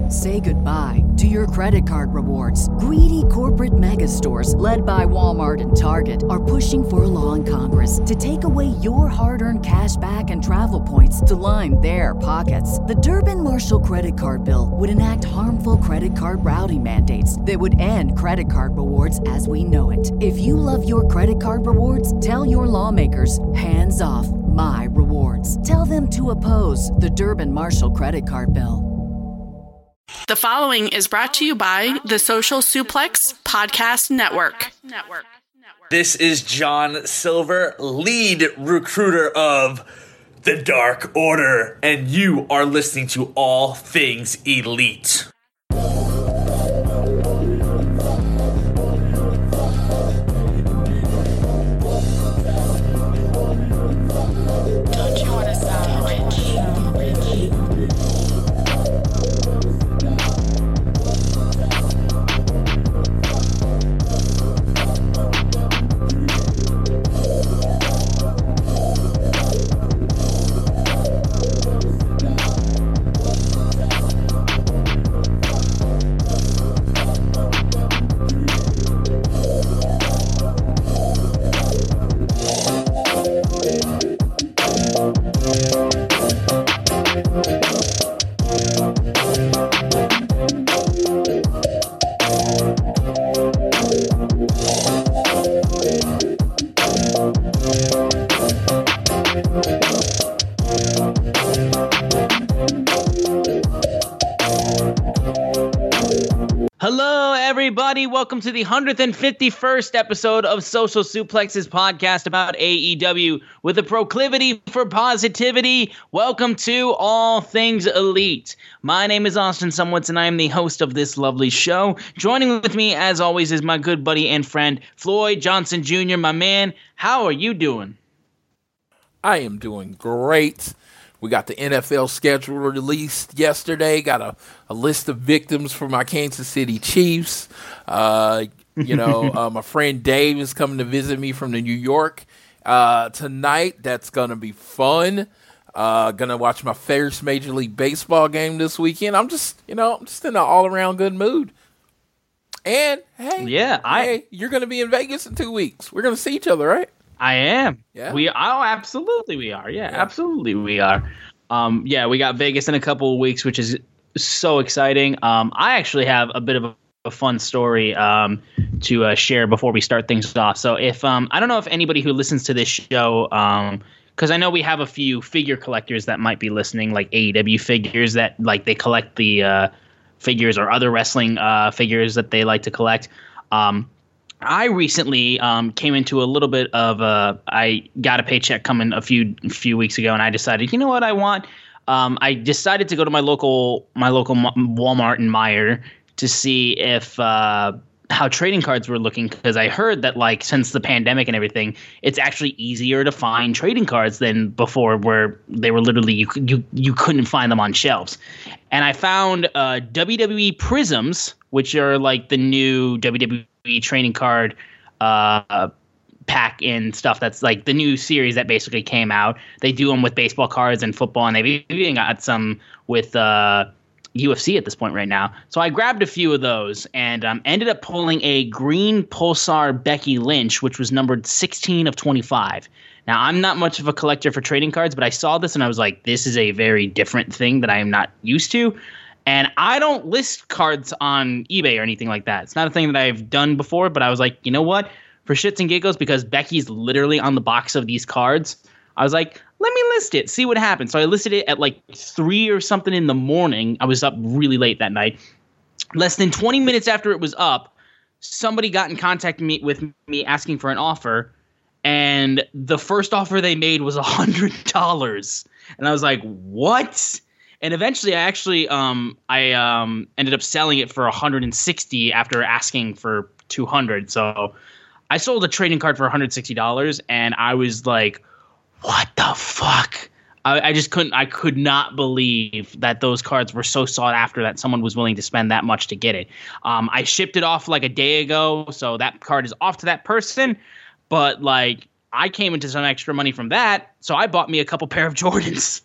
Say goodbye to your credit card rewards. Greedy corporate mega stores, led by Walmart and Target, are pushing for a law in Congress to take away your hard-earned cash back and travel points to line their pockets. The Durbin-Marshall credit card bill would enact harmful credit card routing mandates that would end credit card rewards as we know it. If you love your credit card rewards, tell your lawmakers, hands off my rewards. Tell them to oppose the Durbin-Marshall credit card bill. The following is brought to you by the Social Suplex Podcast Network. This is John Silver, lead recruiter of the Dark Order, and you are listening to All Things Elite. Welcome to the 151st episode of Social Suplex's podcast about AEW with a proclivity for positivity. Welcome to All Things Elite. My name is Austin Sumwitz, and I am the host of this lovely show. Joining with me, as always, is my good buddy and friend, Floyd Johnson Jr. My man, how are you doing? I am doing great. We got the NFL schedule released yesterday. Got a list of victims for my Kansas City Chiefs. My friend Dave is coming to visit me from New York tonight. That's going to be fun. Going to watch my first Major League Baseball game this weekend. I'm just in an all-around good mood. And, hey, you're going to be in Vegas in 2 weeks. We're going to see each other, right? I am. Yeah. Absolutely we are. Yeah, absolutely we are. We got Vegas in a couple of weeks, which is so exciting. I actually have a bit of a fun story to share before we start things off. So if I don't know if anybody who listens to this show, because I know we have a few figure collectors that might be listening, like AEW figures that like they collect the figures or other wrestling figures that they like to collect. I recently came into a little bit of I got a paycheck coming a few weeks ago, and I decided, you know what I want? I decided to go to my local Walmart and Meijer to see if how trading cards were looking, because I heard that like since the pandemic and everything, it's actually easier to find trading cards than before, where they were literally you couldn't find them on shelves. And I found WWE Prisms, which are like the new WWE trading card pack and stuff. That's like the new series that basically came out. They do them with baseball cards and football, and they've even got some with UFC at this point right now. So I grabbed a few of those and ended up pulling a green Pulsar Becky Lynch, which was numbered 16 of 25. Now, I'm not much of a collector for trading cards, but I saw this and I was like, this is a very different thing that I am not used to. And I don't list cards on eBay or anything like that. It's not a thing that I've done before, but I was like, you know what? For shits and giggles, because Becky's literally on the box of these cards, I was like, let me list it, see what happens. So I listed it at like 3 or something in the morning. I was up really late that night. Less than 20 minutes after it was up, somebody got in contact with me asking for an offer. And the first offer they made was $100. And I was like, what? And eventually, I actually ended up selling it for $160 after asking for $200. So I sold a trading card for $160, and I was like, "What the fuck?" I just couldn't. I could not believe that those cards were so sought after that someone was willing to spend that much to get it. I shipped it off like a day ago, so that card is off to that person. But like, I came into some extra money from that, so I bought me a couple pair of Jordans.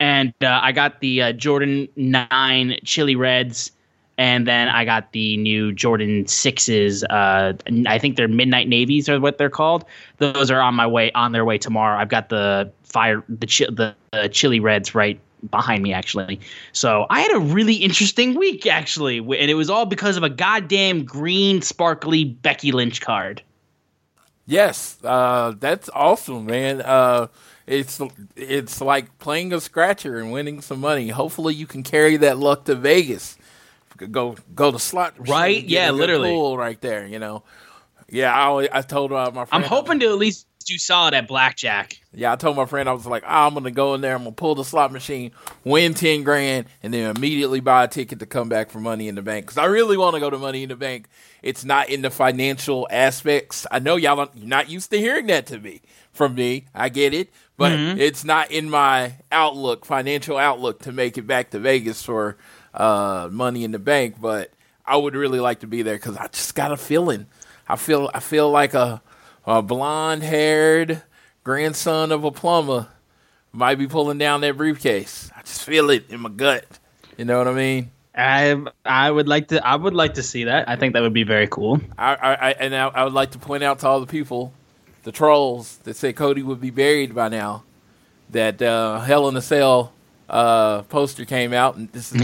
And I got the Jordan 9 Chili Reds, and then I got the new Jordan 6s. I think they're Midnight Navies are what they're called. Those are on their way tomorrow. I've got the Chili Reds right behind me, actually. So I had a really interesting week, actually, and it was all because of a goddamn green sparkly Becky Lynch card. Yes, that's awesome, man. It's like playing a scratcher and winning some money. Hopefully, you can carry that luck to Vegas. Go to slot machine, right? Yeah, literally, pool right there. You know, yeah. I told my friend. I'm hoping to at least do solid at blackjack. Yeah, I told my friend I was like, I'm gonna go in there. I'm gonna pull the slot machine, win $10,000, and then immediately buy a ticket to come back for Money in the Bank because I really want to go to Money in the Bank. It's not in the financial aspects. I know you're not used to hearing that from me. I get it, but it's not in my financial outlook to make it back to Vegas for Money in the Bank. But I would really like to be there because I just got a feeling. I feel like a blonde-haired grandson of a plumber might be pulling down that briefcase. I just feel it in my gut. You know what I mean? I would like to see that. I think that would be very cool. I would like to point out to all the people, the trolls that say Cody would be buried by now, that Hell in a Cell poster came out, and this is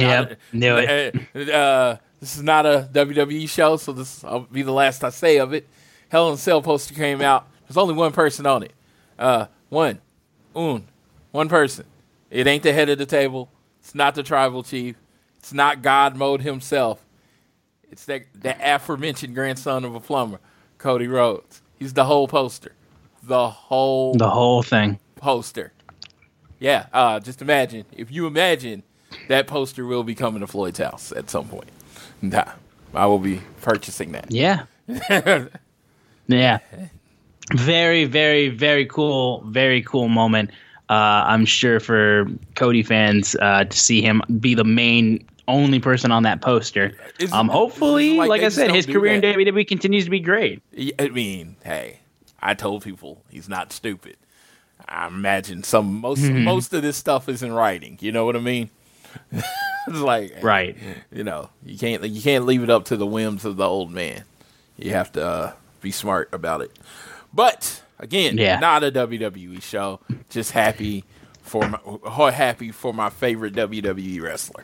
this is not a WWE show, so this will be the last I say of it. Hell in a Cell poster came out. There's only one person on it. One person. It ain't the head of the table. It's not the tribal chief. It's not God Mode himself. It's the aforementioned grandson of a plumber, Cody Rhodes. He's the whole poster. The whole thing. Poster. Yeah, just imagine. If you imagine, that poster will be coming to Floyd's house at some point. Nah, I will be purchasing that. Yeah. Yeah. Very, very, very cool moment. I'm sure for Cody fans to see him be the only person on that poster. Hopefully, like I said, his career in WWE continues to be great. I mean, hey, I told people he's not stupid. I imagine most of this stuff is in writing. You know what I mean? It's like, right. You know, you can't leave it up to the whims of the old man. You have to be smart about it. But again, not a WWE show. Just happy for my favorite WWE wrestler.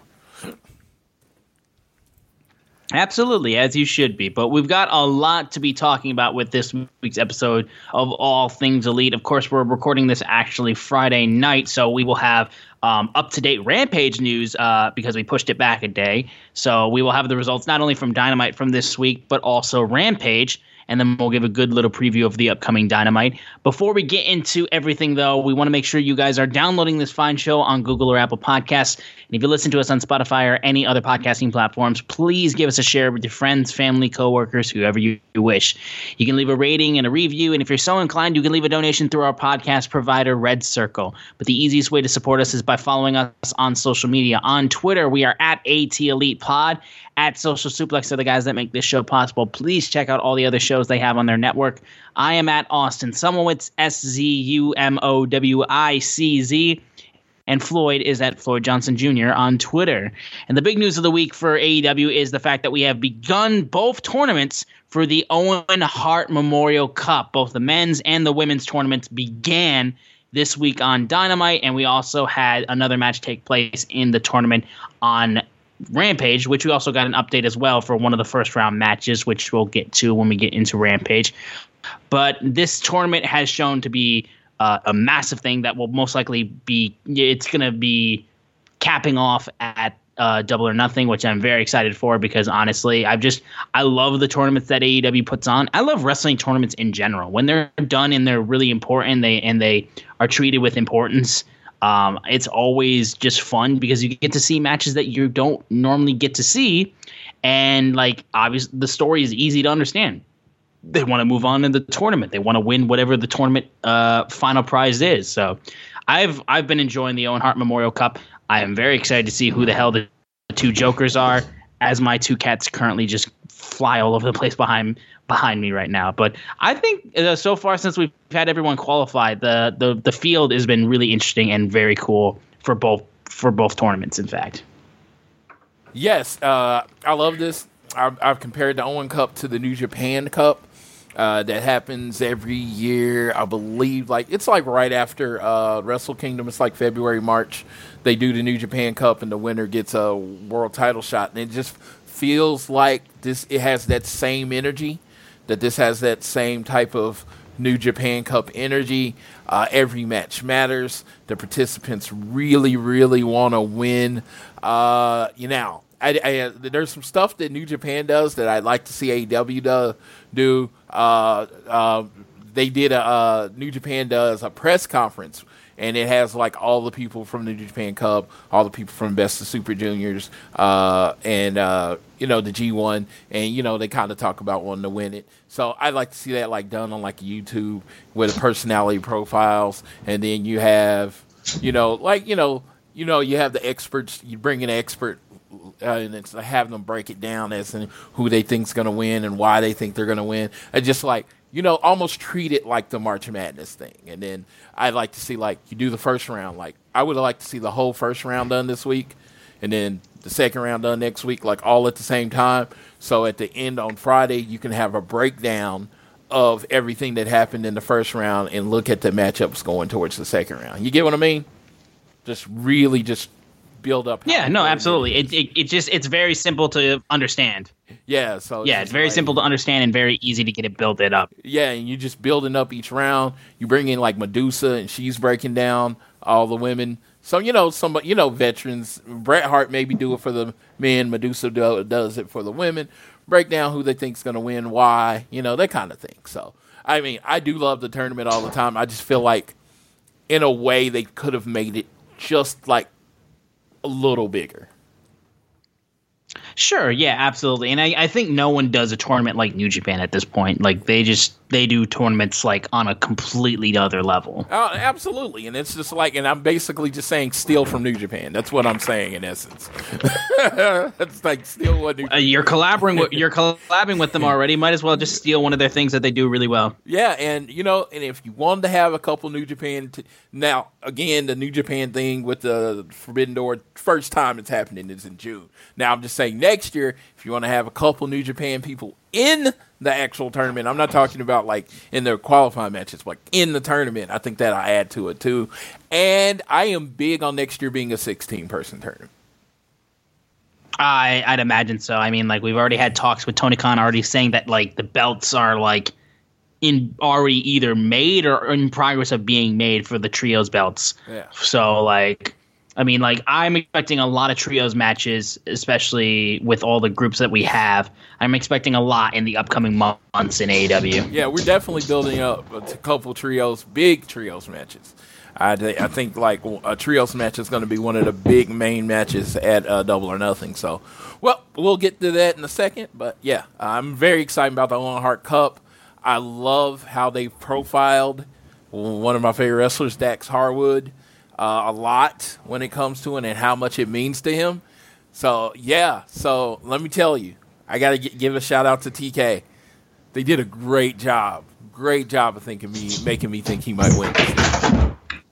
Absolutely, as you should be. But we've got a lot to be talking about with this week's episode of All Things Elite. Of course, we're recording this actually Friday night, so we will have up-to-date Rampage news because we pushed it back a day. So we will have the results not only from Dynamite from this week, but also Rampage. And then we'll give a good little preview of the upcoming Dynamite. Before we get into everything, though, we want to make sure you guys are downloading this fine show on Google or Apple Podcasts. And if you listen to us on Spotify or any other podcasting platforms, please give us a share with your friends, family, coworkers, whoever you wish. You can leave a rating and a review. And if you're so inclined, you can leave a donation through our podcast provider, Red Circle. But the easiest way to support us is by following us on social media. On Twitter, we are at ATElitePod. At Social Suplex are the guys that make this show possible. Please check out all the other shows they have on their network. I am at Austin Sumowitz, SZUMOWICZ. And Floyd is at Floyd Johnson Jr. on Twitter. And the big news of the week for AEW is the fact that we have begun both tournaments for the Owen Hart Memorial Cup. Both the men's and the women's tournaments began this week on Dynamite. And we also had another match take place in the tournament on Rampage, which we also got an update as well for one of the first round matches, which we'll get to when we get into Rampage. But this tournament has shown to be a massive thing that will most likely it's going to be capping off at Double or Nothing, which I'm very excited for because honestly, I love the tournaments that AEW puts on. I love wrestling tournaments in general. When they're done and they're really important, they are treated with importance. It's always just fun because you get to see matches that you don't normally get to see. And like, obviously the story is easy to understand. They want to move on in the tournament. They want to win whatever the tournament final prize is. So I've been enjoying the Owen Hart Memorial Cup. I am very excited to see who the hell the two Jokers are, as my two cats currently just fly all over the place behind me right now. But I think so far since we've had everyone qualify, the field has been really interesting and very cool for both tournaments. In fact, yes, I love this. I've compared the Owen Cup to the New Japan Cup. That happens every year, I believe. Like it's like right after Wrestle Kingdom. It's like February, March. They do the New Japan Cup, and the winner gets a world title shot. And it just feels like this. It has that same energy. That this has that same type of New Japan Cup energy. Every match matters. The participants really, really want to win. There's some stuff that New Japan does that I'd like to see AEW do. They did New Japan does a press conference, and it has like all the people from the New Japan Cup, all the people from Best of Super Juniors, and the G1, and they kind of talk about wanting to win it. So I'd like to see that like done on like YouTube with personality profiles, and then you have, you have the experts. You bring an expert. And it's have them break it down as in who they think's going to win and why they think they're going to win. And just like, almost treat it like the March Madness thing. And then I'd like to see, like, you do the first round. Like, I would like to see the whole first round done this week and then the second round done next week, like all at the same time. So at the end on Friday, you can have a breakdown of everything that happened in the first round and look at the matchups going towards the second round. You get what I mean? Just really just build up. Yeah, no, absolutely. It's very simple to understand. Yeah, so it's very simple to understand and very easy to get it built up. Yeah, and you just building up each round. You bring in like Medusa, and she's breaking down all the women. So veterans. Bret Hart maybe do it for the men. Medusa does it for the women. Break down who they think's going to win, why, that kind of thing. So I mean, I do love the tournament all the time. I just feel like, in a way, they could have made it just like a little bigger. Sure, yeah, absolutely. And I think no one does a tournament like New Japan at this point. Like they do tournaments like on a completely other level. Oh, absolutely. And it's just like, and I'm basically just saying steal from New Japan. That's what I'm saying in essence. That's like steal what New Japan. You're collabing with them already. Might as well just steal one of their things that they do really well. Yeah, and and if you wanted to have a couple New Japan now again, the New Japan thing with the Forbidden Door, first time it's happening is in June. Now I'm just saying next year, if you want to have a couple New Japan people in the actual tournament, I'm not talking about like in their qualifying matches, but in the tournament, I think that'll add to it too. And I am big on next year being a 16-person tournament. I'd imagine so. I mean, like we've already had talks with Tony Khan already saying that like the belts are like already either made or in progress of being made for the trios belts. Yeah. So like, I mean, like I'm expecting a lot of trios matches, especially with all the groups that we have. I'm expecting a lot in the upcoming months in AEW. Yeah, we're definitely building up a couple big trios matches. I think like a trios match is going to be one of the big main matches at Double or Nothing. So, well, we'll get to that in a second. But yeah, I'm very excited about the Owen Hart Cup. I love how they profiled one of my favorite wrestlers, Dax Harwood, a lot when it comes to it and how much it means to him. So, yeah. So, let me tell you, I got to give a shout out to TK. They did a great job. Great job of making me think he might win this year.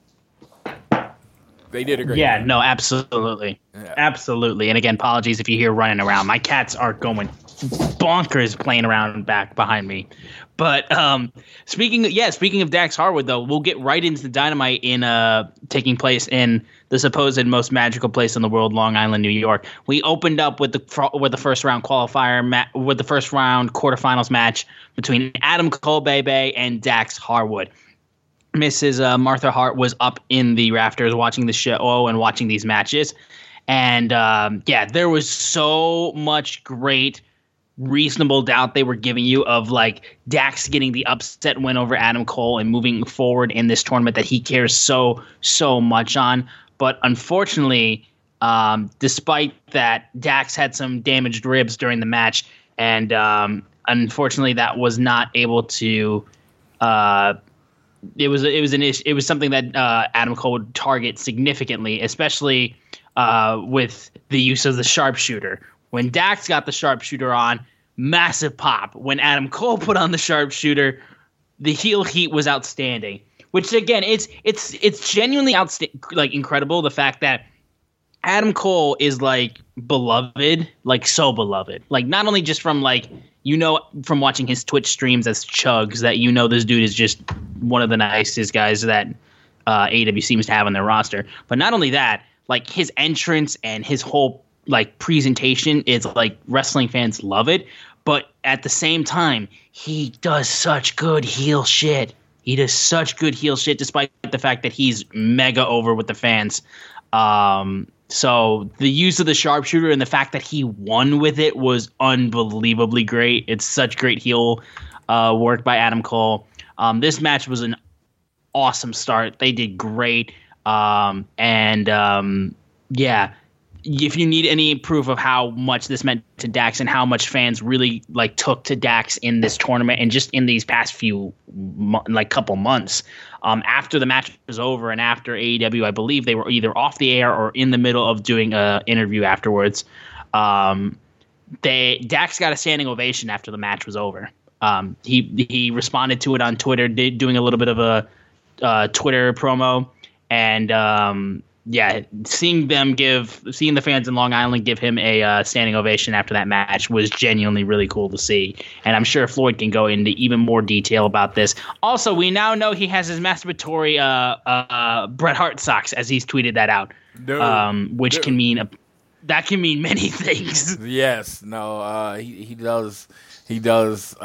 They did a great job. No, absolutely. Yeah. Absolutely. And again, apologies if you hear running around. My cats are going bonkers playing around back behind me. But speaking of Dax Harwood, though, we'll get right into the Dynamite taking place in the supposed most magical place in the world, Long Island, New York. We opened up with the first round with the first round quarterfinals match between Adam Cole Bebe and Dax Harwood. Mrs. Martha Hart was up in the rafters watching the show and watching these matches. And there was so much great reasonable doubt they were giving you of like Dax getting the upset win over Adam Cole and moving forward in this tournament that he cares so much on. But unfortunately, despite that, Dax had some damaged ribs during the match, and unfortunately, that was not able to. It was something that Adam Cole would target significantly, especially with the use of the sharpshooter. When Dax got the sharpshooter on, massive pop. When Adam Cole put on the sharpshooter, the heel heat was outstanding. which again, it's genuinely incredible, the fact that Adam Cole is like beloved, like so beloved. Like not only just from like, from watching his Twitch streams as Chugs, that this dude is just one of the nicest guys that AEW seems to have on their roster. But not only that, like his entrance and his whole like presentation is like wrestling fans love it. But at the same time, he does such good heel shit. Despite the fact that he's mega over with the fans. So the use of the sharpshooter and the fact that he won with it was unbelievably great. It's such great heel work by Adam Cole. This match was an awesome start. They did great. If you need any proof of how much this meant to Dax and how much fans really like took to Dax in this tournament and just in these past few couple months, after the match was over and after AEW, I believe they were either off the air or in the middle of doing an interview afterwards. Dax got a standing ovation after the match was over. He responded to it on Twitter, doing a little bit of a Twitter promo, and seeing the fans in Long Island give him a standing ovation after that match was genuinely really cool to see. And I'm sure Floyd can go into even more detail about this. Also, we now know he has his masturbatory Bret Hart socks, as he's tweeted that out, which can mean many things. Yes, no, he does. He does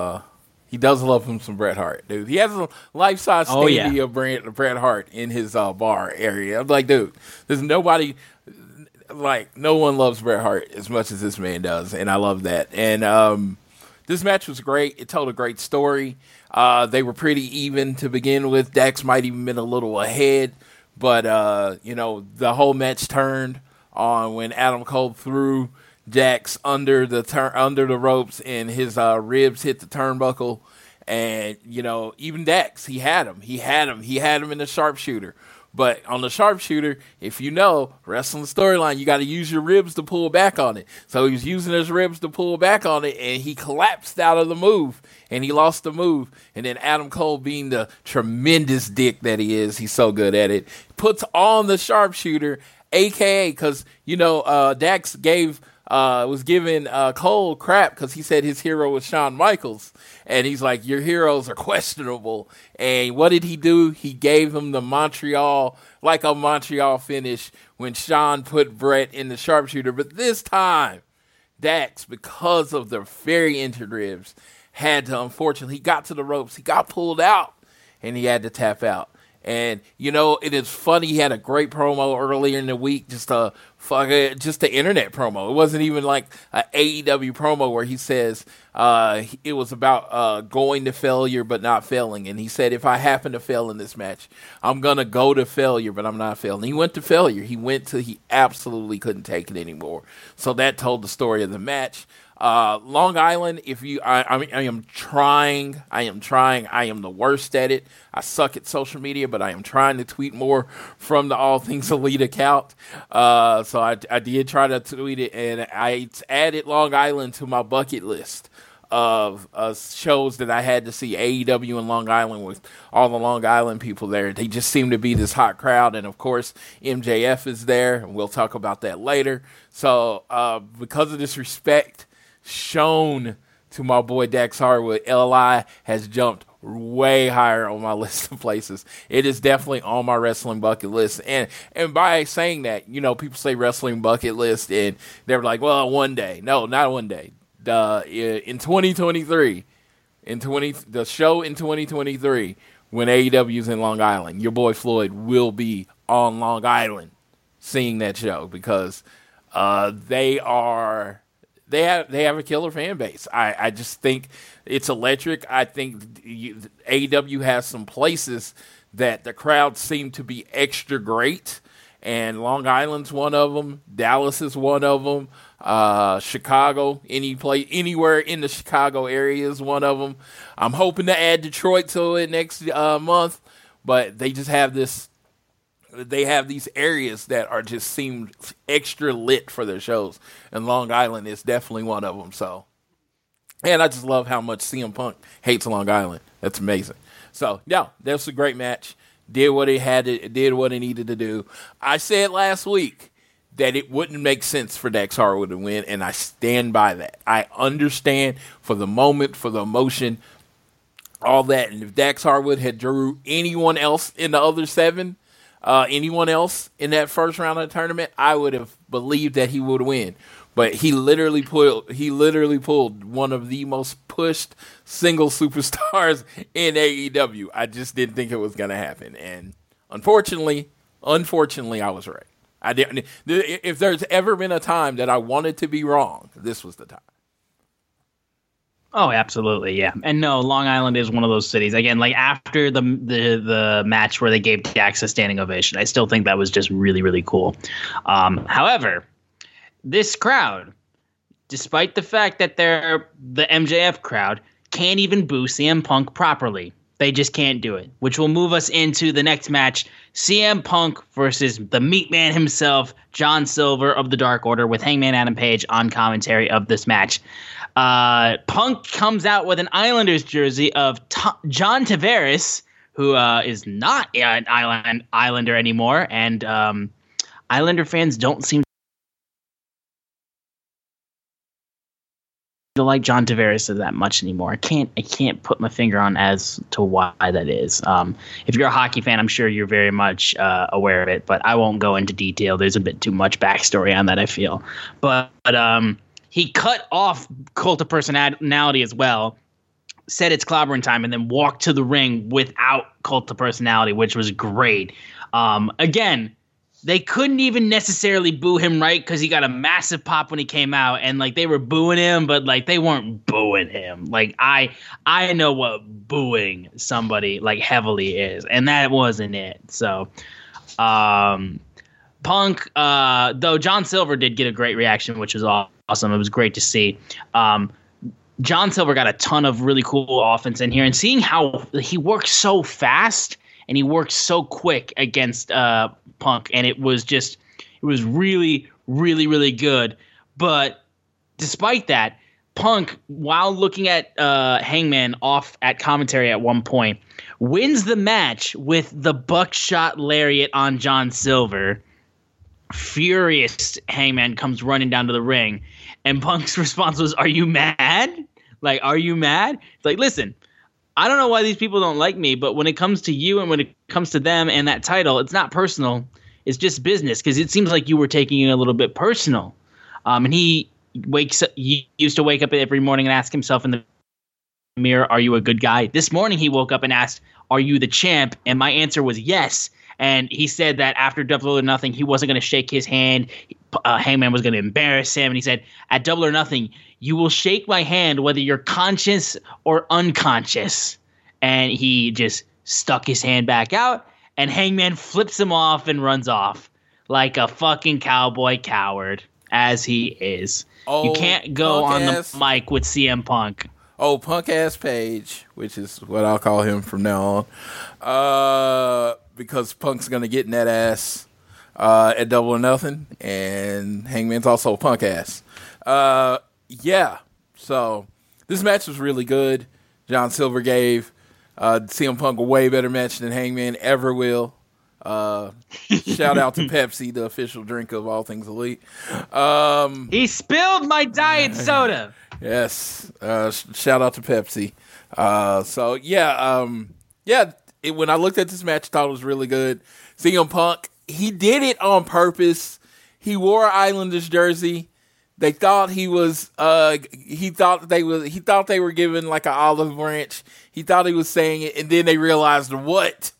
love him some Bret Hart, dude. He has a life-size statue of Bret Hart in his bar area. I'm like, dude, there's nobody, like, no one loves Bret Hart as much as this man does, and I love that. And this match was great. It told a great story. They were pretty even to begin with. Dax might even been a little ahead, but, the whole match turned on when Adam Cole threw Dax under the ropes and his ribs hit the turnbuckle. And, even Dax, he had him in the sharpshooter. But on the sharpshooter, if wrestling storyline, you got to use your ribs to pull back on it. So he was using his ribs to pull back on it, and he collapsed out of the move, and he lost the move. And then Adam Cole, being the tremendous dick that he is, he's so good at it, puts on the sharpshooter, a.k.a. because, Dax was giving Cole crap because he said his hero was Shawn Michaels. And he's like, your heroes are questionable. And what did he do? He gave him the Montreal finish when Shawn put Bret in the sharpshooter. But this time, Dax, because of the very injured ribs, had to, unfortunately, he got to the ropes. He got pulled out, and he had to tap out. And, it is funny. He had a great promo earlier in the week, just the internet promo. It wasn't even like an AEW promo where he says it was about going to failure but not failing. And he said, if I happen to fail in this match, I'm going to go to failure, but I'm not failing. He went to failure. He absolutely couldn't take it anymore. So that told the story of the match. Long Island, I am trying. I am the worst at it. I suck at social media, but I am trying to tweet more from the All Things Elite account. So I did try to tweet it, and I added Long Island to my bucket list of shows that I had to see. AEW in Long Island, with all the Long Island people there. They just seem to be this hot crowd, and of course MJF is there, and we'll talk about that later. So because of this respect shown to my boy Dax Harwood, LI has jumped way higher on my list of places. It is definitely on my wrestling bucket list. And by saying that, people say wrestling bucket list, and they're like, well, one day. No, not one day. In 2023, the show in 2023, when AEW's in Long Island, your boy Floyd will be on Long Island seeing that show, because they have a killer fan base. I just think it's electric. I think AEW has some places that the crowds seem to be extra great, and Long Island's one of them. Dallas is one of them. Chicago, anywhere in the Chicago area is one of them. I'm hoping to add Detroit to it next month, but they just have this. They have these areas that are just seem extra lit for their shows, and Long Island is definitely one of them. So, and I just love how much CM Punk hates Long Island. That's amazing. So, no, that was a great match. Did what it needed to do. I said last week that it wouldn't make sense for Dax Harwood to win, and I stand by that. I understand for the moment, for the emotion, all that. And if Dax Harwood had drew anyone else in the other 7, anyone else in that first round of the tournament, I would have believed that he would win. But he literally pulled one of the most pushed single superstars in AEW. I just didn't think it was going to happen, and unfortunately, I was right. I didn't. If there's ever been a time that I wanted to be wrong, this was the time. Oh, absolutely, yeah. And no, Long Island is one of those cities. Again, like after the match where they gave Dax a standing ovation, I still think that was just really, really cool. However, this crowd, despite the fact that they're the MJF crowd, can't even boo CM Punk properly. They just can't do it, which will move us into the next match, CM Punk versus the Meat Man himself, John Silver of the Dark Order, with Hangman Adam Page on commentary of this match. Punk comes out with an Islanders jersey of John Tavares, who is not an Islander anymore, and Islander fans don't seem to like John Tavares that much anymore. I can't put my finger on as to why that is. If you're a hockey fan, I'm sure you're very much aware of it, but I won't go into detail. There's a bit too much backstory on that, I feel. But he cut off Cult of Personality as well, said it's clobbering time, and then walked to the ring without Cult of Personality, which was great. Again, they couldn't even necessarily boo him, right? Because he got a massive pop when he came out, and like they were booing him, but like they weren't booing him. Like I know what booing somebody like heavily is, and that wasn't it. So, Punk, though John Silver did get a great reaction, which was awesome. It was great to see. John Silver got a ton of really cool offense in here, and seeing how he works so fast and he works so quick against Punk, and it was really, really, really good. But despite that, Punk, while looking at Hangman off at commentary at one point, wins the match with the buckshot lariat on John Silver. Furious Hangman comes running down to the ring, and Punk's response was, "Are you mad? Like, are you mad?" It's like, listen, I don't know why these people don't like me, but when it comes to you and when it comes to them and that title, it's not personal. It's just business, because it seems like you were taking it a little bit personal. And he used to wake up every morning and ask himself in the mirror, "Are you a good guy?" This morning he woke up and asked, "Are you the champ?" And my answer was yes. And he said that after Double or Nothing, he wasn't going to shake his hand. Hangman was going to embarrass him. And he said, "At Double or Nothing, you will shake my hand whether you're conscious or unconscious." And he just stuck his hand back out, and Hangman flips him off and runs off like a fucking cowboy coward, as he is. Oh, you can't go on the mic with CM Punk. Oh, punk-ass Page, which is what I'll call him from now on. Because Punk's going to get in that ass at Double or Nothing, and Hangman's also punk-ass. Yeah, so this match was really good. John Silver gave CM Punk a way better match than Hangman ever will. Shout out to Pepsi, the official drink of All Things Elite. He spilled my diet soda. Yes, shout out to Pepsi. When I looked at this match, I thought it was really good. CM Punk, he did it on purpose. He wore an Islanders jersey. They thought he was. He thought they were giving like an olive branch. He thought he was saying it, and then they realized what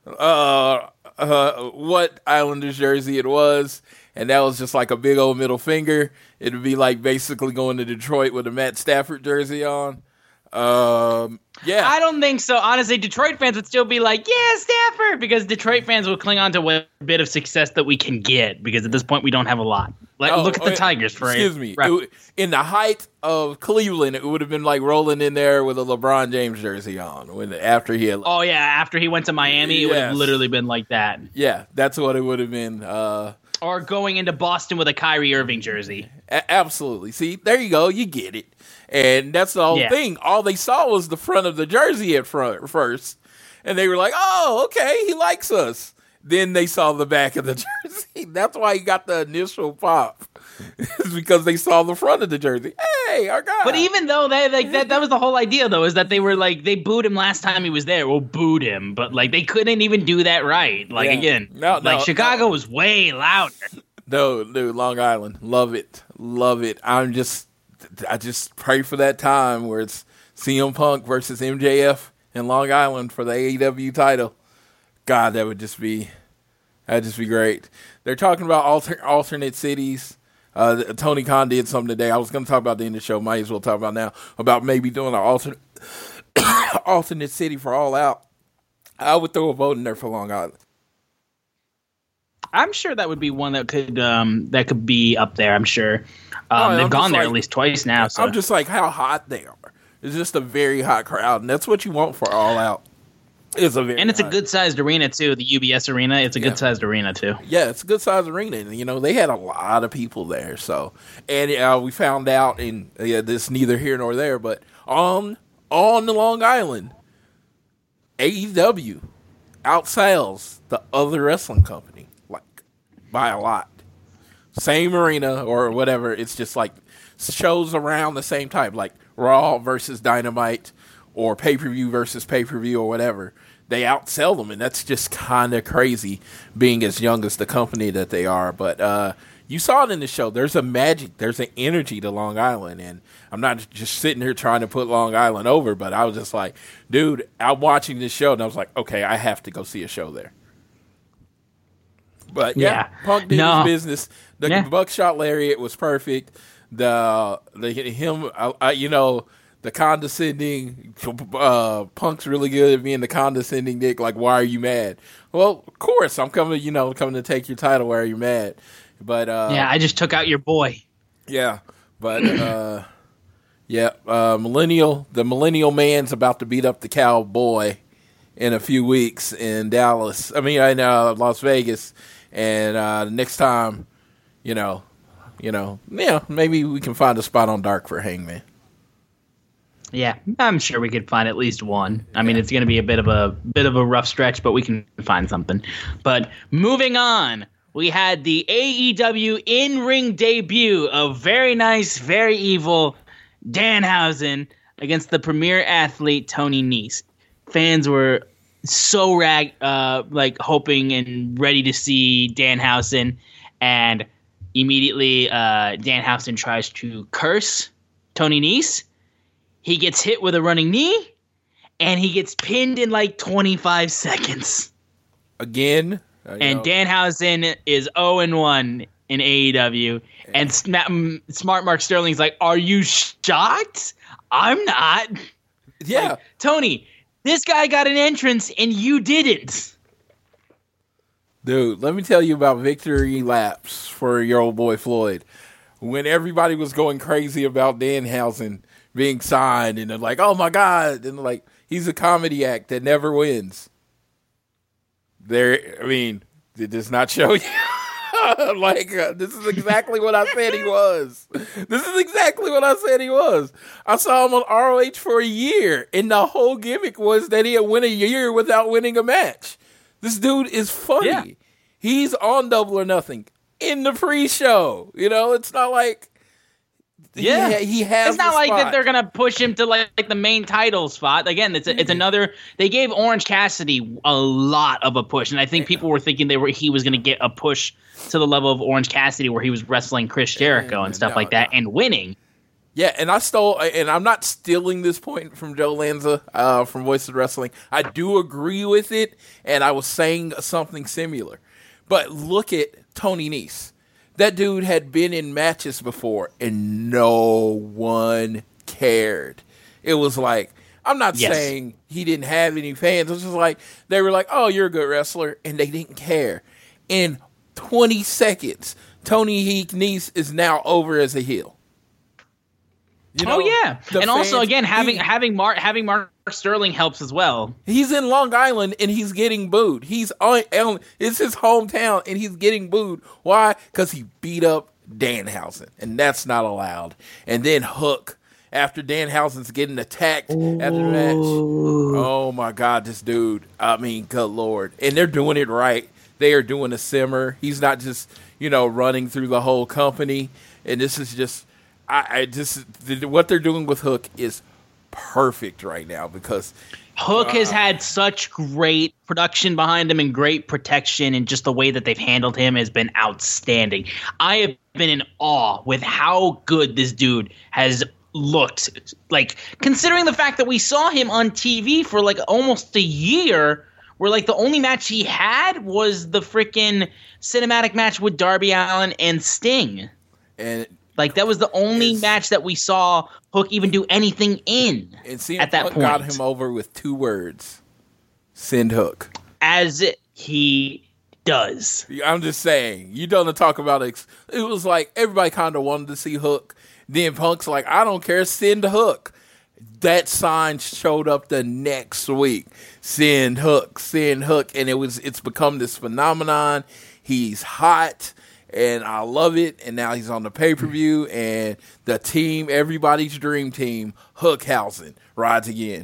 Islanders jersey it was, and that was just like a big old middle finger. It would be like basically going to Detroit with a Matt Stafford jersey on. Yeah, I don't think so. Honestly, Detroit fans would still be like, "Yeah, Stafford," because Detroit fans will cling on to what bit of success that we can get, because at this point we don't have a lot. Look at the Tigers for excuse me. In the height of Cleveland, it would have been like rolling in there with a LeBron James jersey on after he had. Oh yeah, after he went to Miami, it would have literally been like that. Yeah, that's what it would have been. Or going into Boston with a Kyrie Irving jersey. Absolutely. See, there you go. You get it. And that's the whole thing. All they saw was the front of the jersey at first. And they were like, oh, okay, he likes us. Then they saw the back of the jersey. That's why he got the initial pop. It's because they saw the front of the jersey. Hey, our guy. But even though that was the whole idea, though, is that they were like, they booed him last time he was there. Well, booed him, but like they couldn't even do that right. Like again, Chicago was way louder. No, dude, Long Island, love it. I just pray for that time where it's CM Punk versus MJF in Long Island for the AEW title. God, that would just be great. They're talking about alternate cities. Tony Khan did something today. I was going to talk about the end of the show. Might as well talk about now about maybe doing an alternate city for All Out. I would throw a vote in there for Long Island. I'm sure that would be one that could be up there. I'm sure they've gone there at least twice now. So. I'm just like how hot they are. It's just a very hot crowd, and that's what you want for All Out. It's a good sized arena too. The UBS arena, it's a good sized arena too. Yeah, it's a good sized arena, and they had a lot of people there. So, and we found out, and this neither here nor there, but on the Long Island, AEW outsells the other wrestling company like by a lot. Same arena or whatever. It's just like shows around the same type, like Raw versus Dynamite or pay-per-view versus pay-per-view or whatever. They outsell them, and that's just kind of crazy being as young as the company that they are. But you saw it in the show. There's a magic, there's an energy to Long Island, and I'm not just sitting here trying to put Long Island over, but I was just like, dude, I'm watching this show, and I was like, okay, I have to go see a show there. But, Punk did his business. The buckshot lariat was perfect. The condescending, Punk's really good at being the condescending dick. Like, why are you mad? Well, of course, I'm coming to take your title. Why are you mad? But I just took out your boy. Yeah, but the millennial man's about to beat up the cowboy in a few weeks in Dallas. I mean, in Las Vegas, and next time, maybe we can find a spot on Dark for Hangman. Yeah, I'm sure we could find at least one. I mean, it's going to be a bit of a rough stretch, but we can find something. But moving on, we had the AEW in-ring debut of very nice, very evil Danhausen against the premier athlete Tony Nese. Fans were so hoping and ready to see Danhausen, and immediately Danhausen tries to curse Tony Nese. He gets hit with a running knee, and he gets pinned in like 25 seconds. Again. And Danhausen is 0-1 in AEW. And Smart Mark Sterling's like, are you shocked? I'm not. Yeah. Like, Tony, this guy got an entrance, and you didn't. Dude, let me tell you about victory laps for your old boy Floyd. When everybody was going crazy about Danhausen being signed, and they're like, oh my God, and like, he's a comedy act that never wins. It does not show you. This is exactly what I said he was. I saw him on ROH for a year, and the whole gimmick was that he had went a year without winning a match. This dude is funny. Yeah. He's on Double or Nothing in the pre-show. It's not like Yeah, he has. It's not like that they're gonna push him to like the main title spot again. It's another. They gave Orange Cassidy a lot of a push, and I think people were thinking he was gonna get a push to the level of Orange Cassidy, where he was wrestling Chris Jericho and stuff like that, and winning. Yeah, and I'm not stealing this point from Joe Lanza from Voice of Wrestling. I do agree with it, and I was saying something similar. But look at Tony Nese. That dude had been in matches before, and no one cared. It was like, I'm not saying he didn't have any fans. It was just like, they were like, oh, you're a good wrestler, and they didn't care. In 20 seconds, Tony Nese is now over as a heel. And also again, having Mark Sterling helps as well. He's in Long Island and he's getting booed. It's his hometown and he's getting booed. Why? Because he beat up Danhausen, and that's not allowed. And then Hook after Danhausen's getting attacked after the match. Oh my God, this dude. I mean, good Lord. And they're doing it right. They are doing a simmer. He's not just, running through the whole company. And this is just, what they're doing with Hook is perfect right now because Hook has had such great production behind him and great protection, and just the way that they've handled him has been outstanding. I have been in awe with how good this dude has looked. Like, considering the fact that we saw him on TV for like almost a year, where like the only match he had was the freaking cinematic match with Darby Allin and Sting. And like that was the only match that we saw Hook even do anything in. And CM at that Punk point, got him over with 2 words: send Hook. As he does. I'm just saying, you don't talk about it. It was like everybody kind of wanted to see Hook. Then Punk's like, I don't care, send Hook. That sign showed up the next week. Send Hook, and it's become this phenomenon. He's hot. And I love it. And now he's on the pay-per-view. And the team, everybody's dream team, Hookhausen, rides again.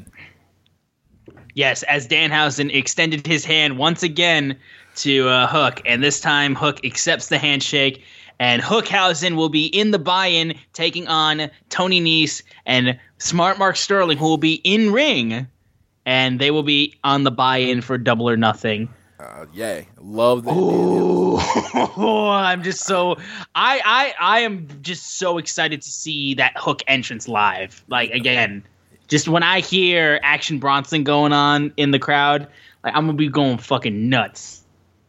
Yes, as Danhausen extended his hand once again to Hook. And this time, Hook accepts the handshake. And Hookhausen will be in the buy-in, taking on Tony Nese and Smart Mark Sterling, who will be in ring. And they will be on the buy-in for Double or Nothing. Yay. Love that. I'm just so I am just so excited to see that Hook entrance live. Like, again, just when I hear Action Bronson going on in the crowd, like I'm gonna be going fucking nuts.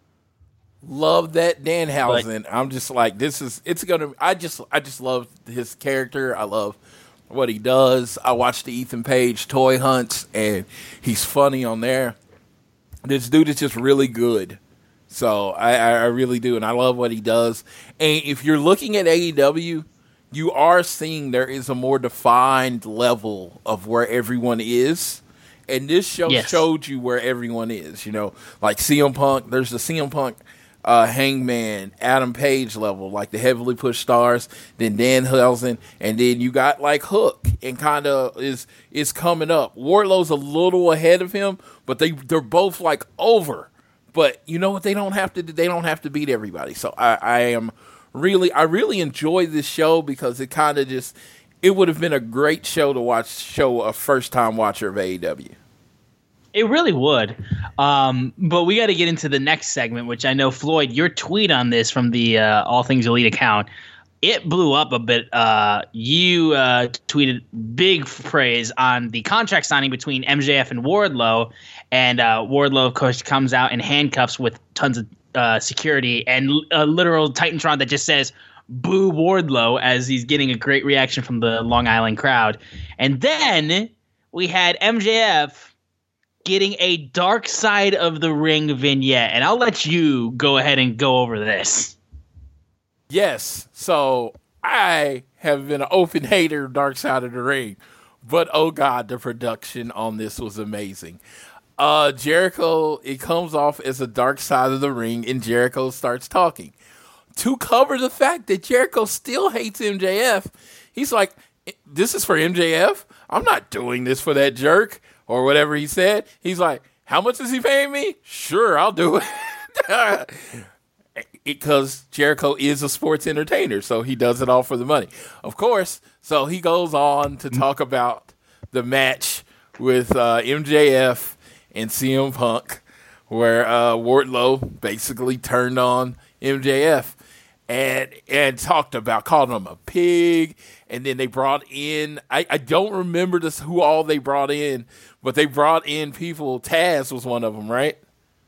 Love that Danhausen. I'm just like, I just love his character. I love what he does. I watch the Ethan Page toy hunts and he's funny on there. This dude is just really good. So I really do. And I love what he does. And if you're looking at AEW, you are seeing there is a more defined level of where everyone is. And this show showed you where everyone is. Like CM Punk, there's the CM Punk, Hangman, Adam Page level, like the heavily pushed stars, then Danhausen, and then you got like Hook, and kind of is coming up. Wardlow's a little ahead of him, but they're both like over. But you know what? They don't have to beat everybody. So I really enjoy this show because it kind of it would have been a great show to show a first time watcher of AEW. It really would. But we got to get into the next segment, which I know, Floyd, your tweet on this from the All Things Elite account, it blew up a bit. You tweeted big praise on the contract signing between MJF and Wardlow. And Wardlow, of course, comes out in handcuffs with tons of security and a literal Titantron that just says, "Boo Wardlow," as he's getting a great reaction from the Long Island crowd. And then we had MJF getting a Dark Side of the Ring vignette. And I'll let you go ahead and go over this. Yes. So I have been an open hater of Dark Side of the Ring. But, oh, God, the production on this was amazing. Jericho, it comes off as a Dark Side of the Ring, and Jericho starts talking. To cover the fact that Jericho still hates MJF, he's like, this is for MJF? I'm not doing this for that jerk. Or whatever he said. He's like, how much is he paying me? Sure, I'll do it. Because Jericho is a sports entertainer, so he does it all for the money. Of course, so he goes on to talk about the match with MJF and CM Punk, where Wardlow basically turned on MJF and talked about calling him a pig. And then they brought in, I don't remember who all they brought in, but they brought in people. Taz was one of them, right?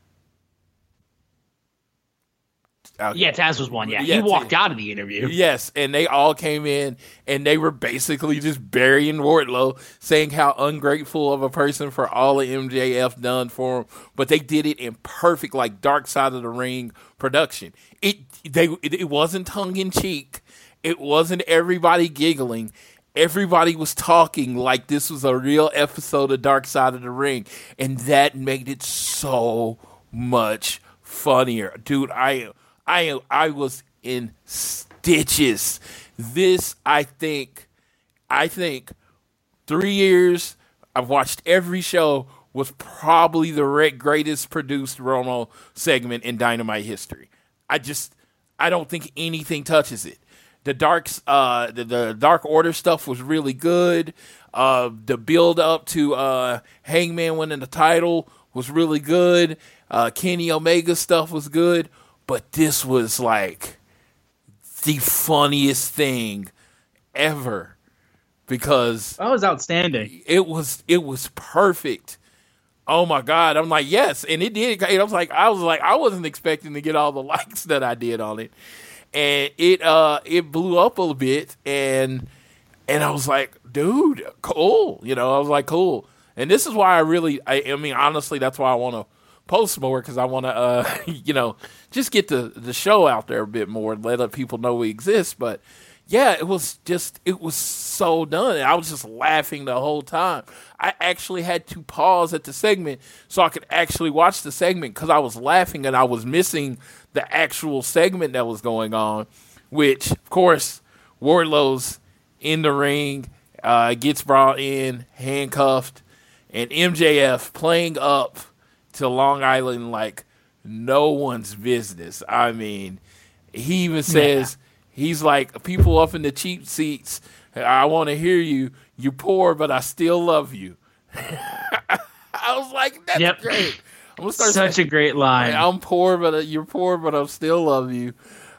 Yeah, Taz was one. Yeah, he walked out of the interview. Yes, and they all came in, and they were basically just burying Wardlow, saying how ungrateful of a person for all of MJF done for him. But they did it in perfect, like, Dark Side of the Ring production. It wasn't tongue in cheek. It wasn't everybody giggling. Everybody was talking like this was a real episode of Dark Side of the Ring, and that made it so much funnier, dude. I was in stitches. This, I think 3 years, I've watched every show, was probably the greatest produced Romo segment in Dynamite history. I don't think anything touches it. The Dark Order stuff was really good. The build up to Hangman winning the title was really good. Kenny Omega stuff was good, but this was like the funniest thing ever because that was outstanding. It was perfect. Oh my God. I'm like, yes. And it did. I was like, I wasn't expecting to get all the likes that I did on it. And it blew up a little bit. And I was like, dude, cool. I was like, cool. And this is why I mean, honestly, that's why I want to post more, because I want to, just get the show out there a bit more and let other people know we exist. But yeah, it was so done. And I was just laughing the whole time. I actually had to pause at the segment so I could actually watch the segment because I was laughing and I was missing the actual segment that was going on, which, of course, Wardlow's in the ring, gets brought in, handcuffed, and MJF playing up to Long Island like no one's business. I mean, he even says, he's like, people up in the cheap seats, I want to hear you. You're poor, but I still love you. I was like, that's great. I'm gonna start Such a great line. I'm poor, but you're poor, but I still love you.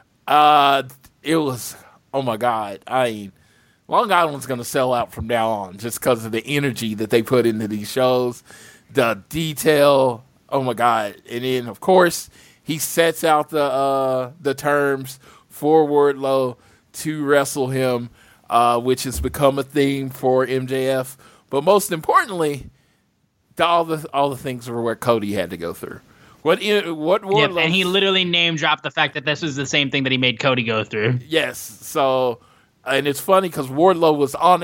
It was, oh my God. I mean, Long Island's going to sell out from now on just because of the energy that they put into these shows, the detail. Oh my God. And then, of course, he sets out the terms for Wardlow to wrestle him, which has become a theme for MJF. But most importantly, all the things were what Cody had to go through. What Wardlow? And he literally name dropped the fact that this was the same thing that he made Cody go through. Yes. So, and it's funny because Wardlow was on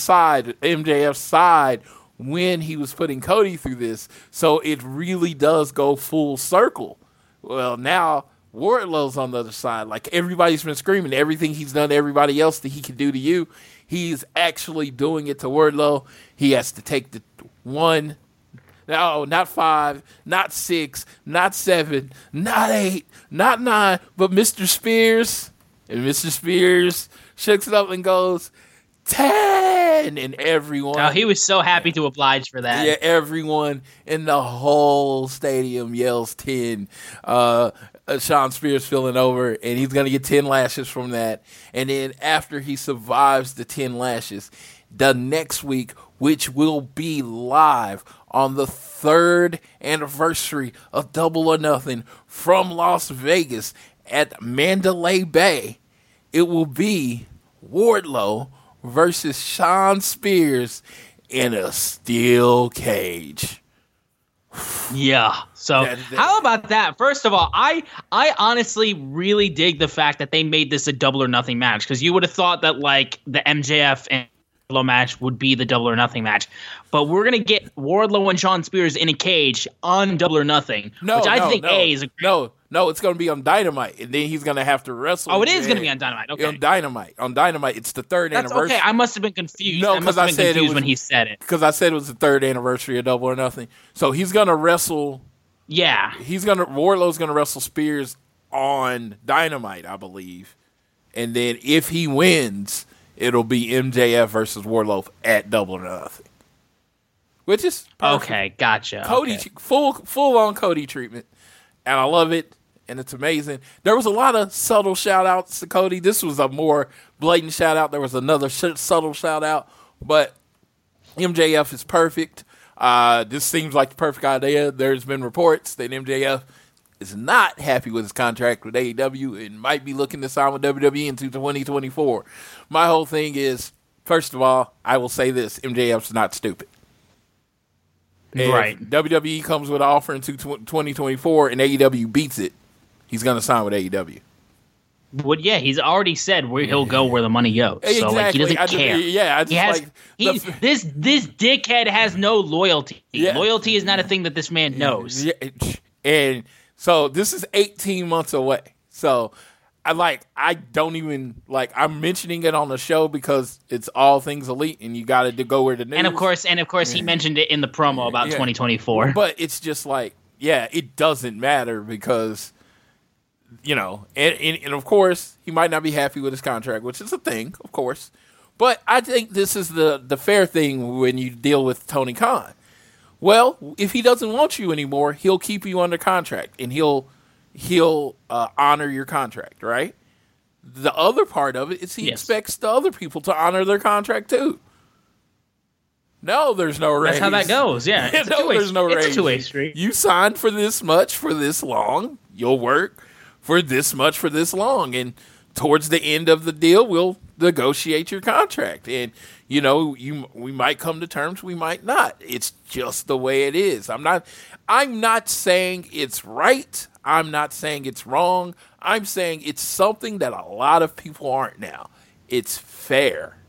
MJF's side when he was putting Cody through this. So it really does go full circle. Well, now Wardlow's on the other side. Like, everybody's been screaming everything he's done to everybody else that he can do to you. He's actually doing it to Wardlow. He has to take the one. No, not 5, not 6, not 7, not 8, not 9, but Mr. Spears. And Mr. Spears shakes it up and goes, 10! And everyone. Oh, he was so happy to oblige for that. Yeah, everyone in the whole stadium yells 10. Sean Spears feeling over, and he's going to get 10 lashes from that. And then after he survives the 10 lashes, the next week, which will be live on the 3rd anniversary of Double or Nothing from Las Vegas at Mandalay Bay, it will be Wardlow versus Sean Spears in a steel cage. Yeah. So how about that? First of all, I honestly really dig the fact that they made this a Double or Nothing match, because you would have thought that like the MJF and Wardlow match would be the Double or Nothing match, but we're gonna get Wardlow and Sean Spears in a cage on Double or Nothing, which I think is a great. No, it's gonna be on Dynamite, and then he's gonna have to wrestle. Oh, it is gonna be on Dynamite. Okay, on Dynamite, it's the 3rd anniversary. Okay, I must have been confused. No, because I said it was when he said it. Because I said it was the 3rd anniversary of Double or Nothing. So he's gonna wrestle. Yeah, Wardlow's gonna wrestle Spears on Dynamite, I believe, and then if he wins, it'll be MJF versus Wardlow at Double or Nothing, which is perfect. Okay. Gotcha. Cody, full on Cody treatment, and I love it, and it's amazing. There was a lot of subtle shout outs to Cody. This was a more blatant shout out. There was another subtle shout out, but MJF is perfect. This seems like the perfect idea. There's been reports that MJF is not happy with his contract with AEW and might be looking to sign with WWE into 2024. My whole thing is, first of all, I will say this: MJF's not stupid. Right. If WWE comes with an offer into 2024 and AEW beats it, he's going to sign with AEW. Well, yeah, he's already said he'll go where the money goes. Exactly. So like, he doesn't care. This dickhead has no loyalty. Yeah. Loyalty is not a thing that this man knows. Yeah. And so this is 18 months away. So I don't even like. I'm mentioning it on the show because it's All Things Elite, and you got to go where the news. And of course, he mentioned it in the promo about 2024. But it's just like, it doesn't matter because, and of course he might not be happy with his contract, which is a thing, of course. But I think this is the fair thing when you deal with Tony Khan. Well, if he doesn't want you anymore, he'll keep you under contract, and he'll honor your contract, right? The other part of it is he expects the other people to honor their contract too. No, there's no raise. That's how that goes, yeah. There's no raise. It's a two-way street. You signed for this much for this long. You'll work for this much for this long. And towards the end of the deal, we'll negotiate your contract. And, we might come to terms, we might not. It's just the way it is. I'm not saying it's right. I'm not saying it's wrong. I'm saying it's something that a lot of people aren't now. It's fair.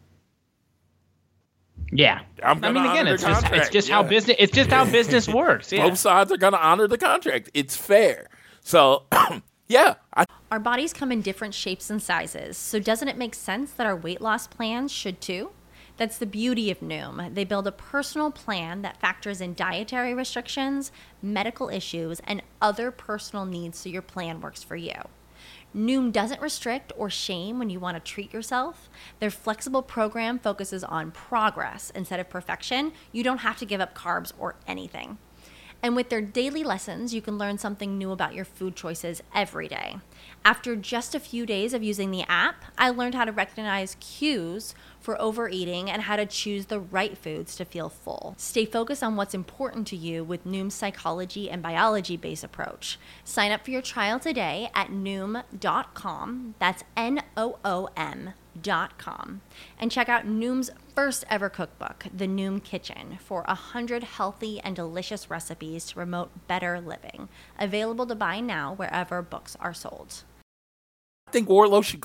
Yeah. It's just how business works. Yeah. Both sides are going to honor the contract. It's fair. So, Our bodies come in different shapes and sizes, so doesn't it make sense that our weight loss plans should too? That's the beauty of Noom. They build a personal plan that factors in dietary restrictions, medical issues, and other personal needs so your plan works for you. Noom doesn't restrict or shame when you want to treat yourself. Their flexible program focuses on progress instead of perfection. You don't have to give up carbs or anything. And with their daily lessons, you can learn something new about your food choices every day. After just a few days of using the app, I learned how to recognize cues for overeating and how to choose the right foods to feel full. Stay focused on what's important to you with Noom's psychology and biology-based approach. Sign up for your trial today at Noom.com. That's Noom.com. And check out Noom's first ever cookbook, The Noom Kitchen, for 100 healthy and delicious recipes to promote better living. Available to buy now wherever books are sold. I think Wardlow should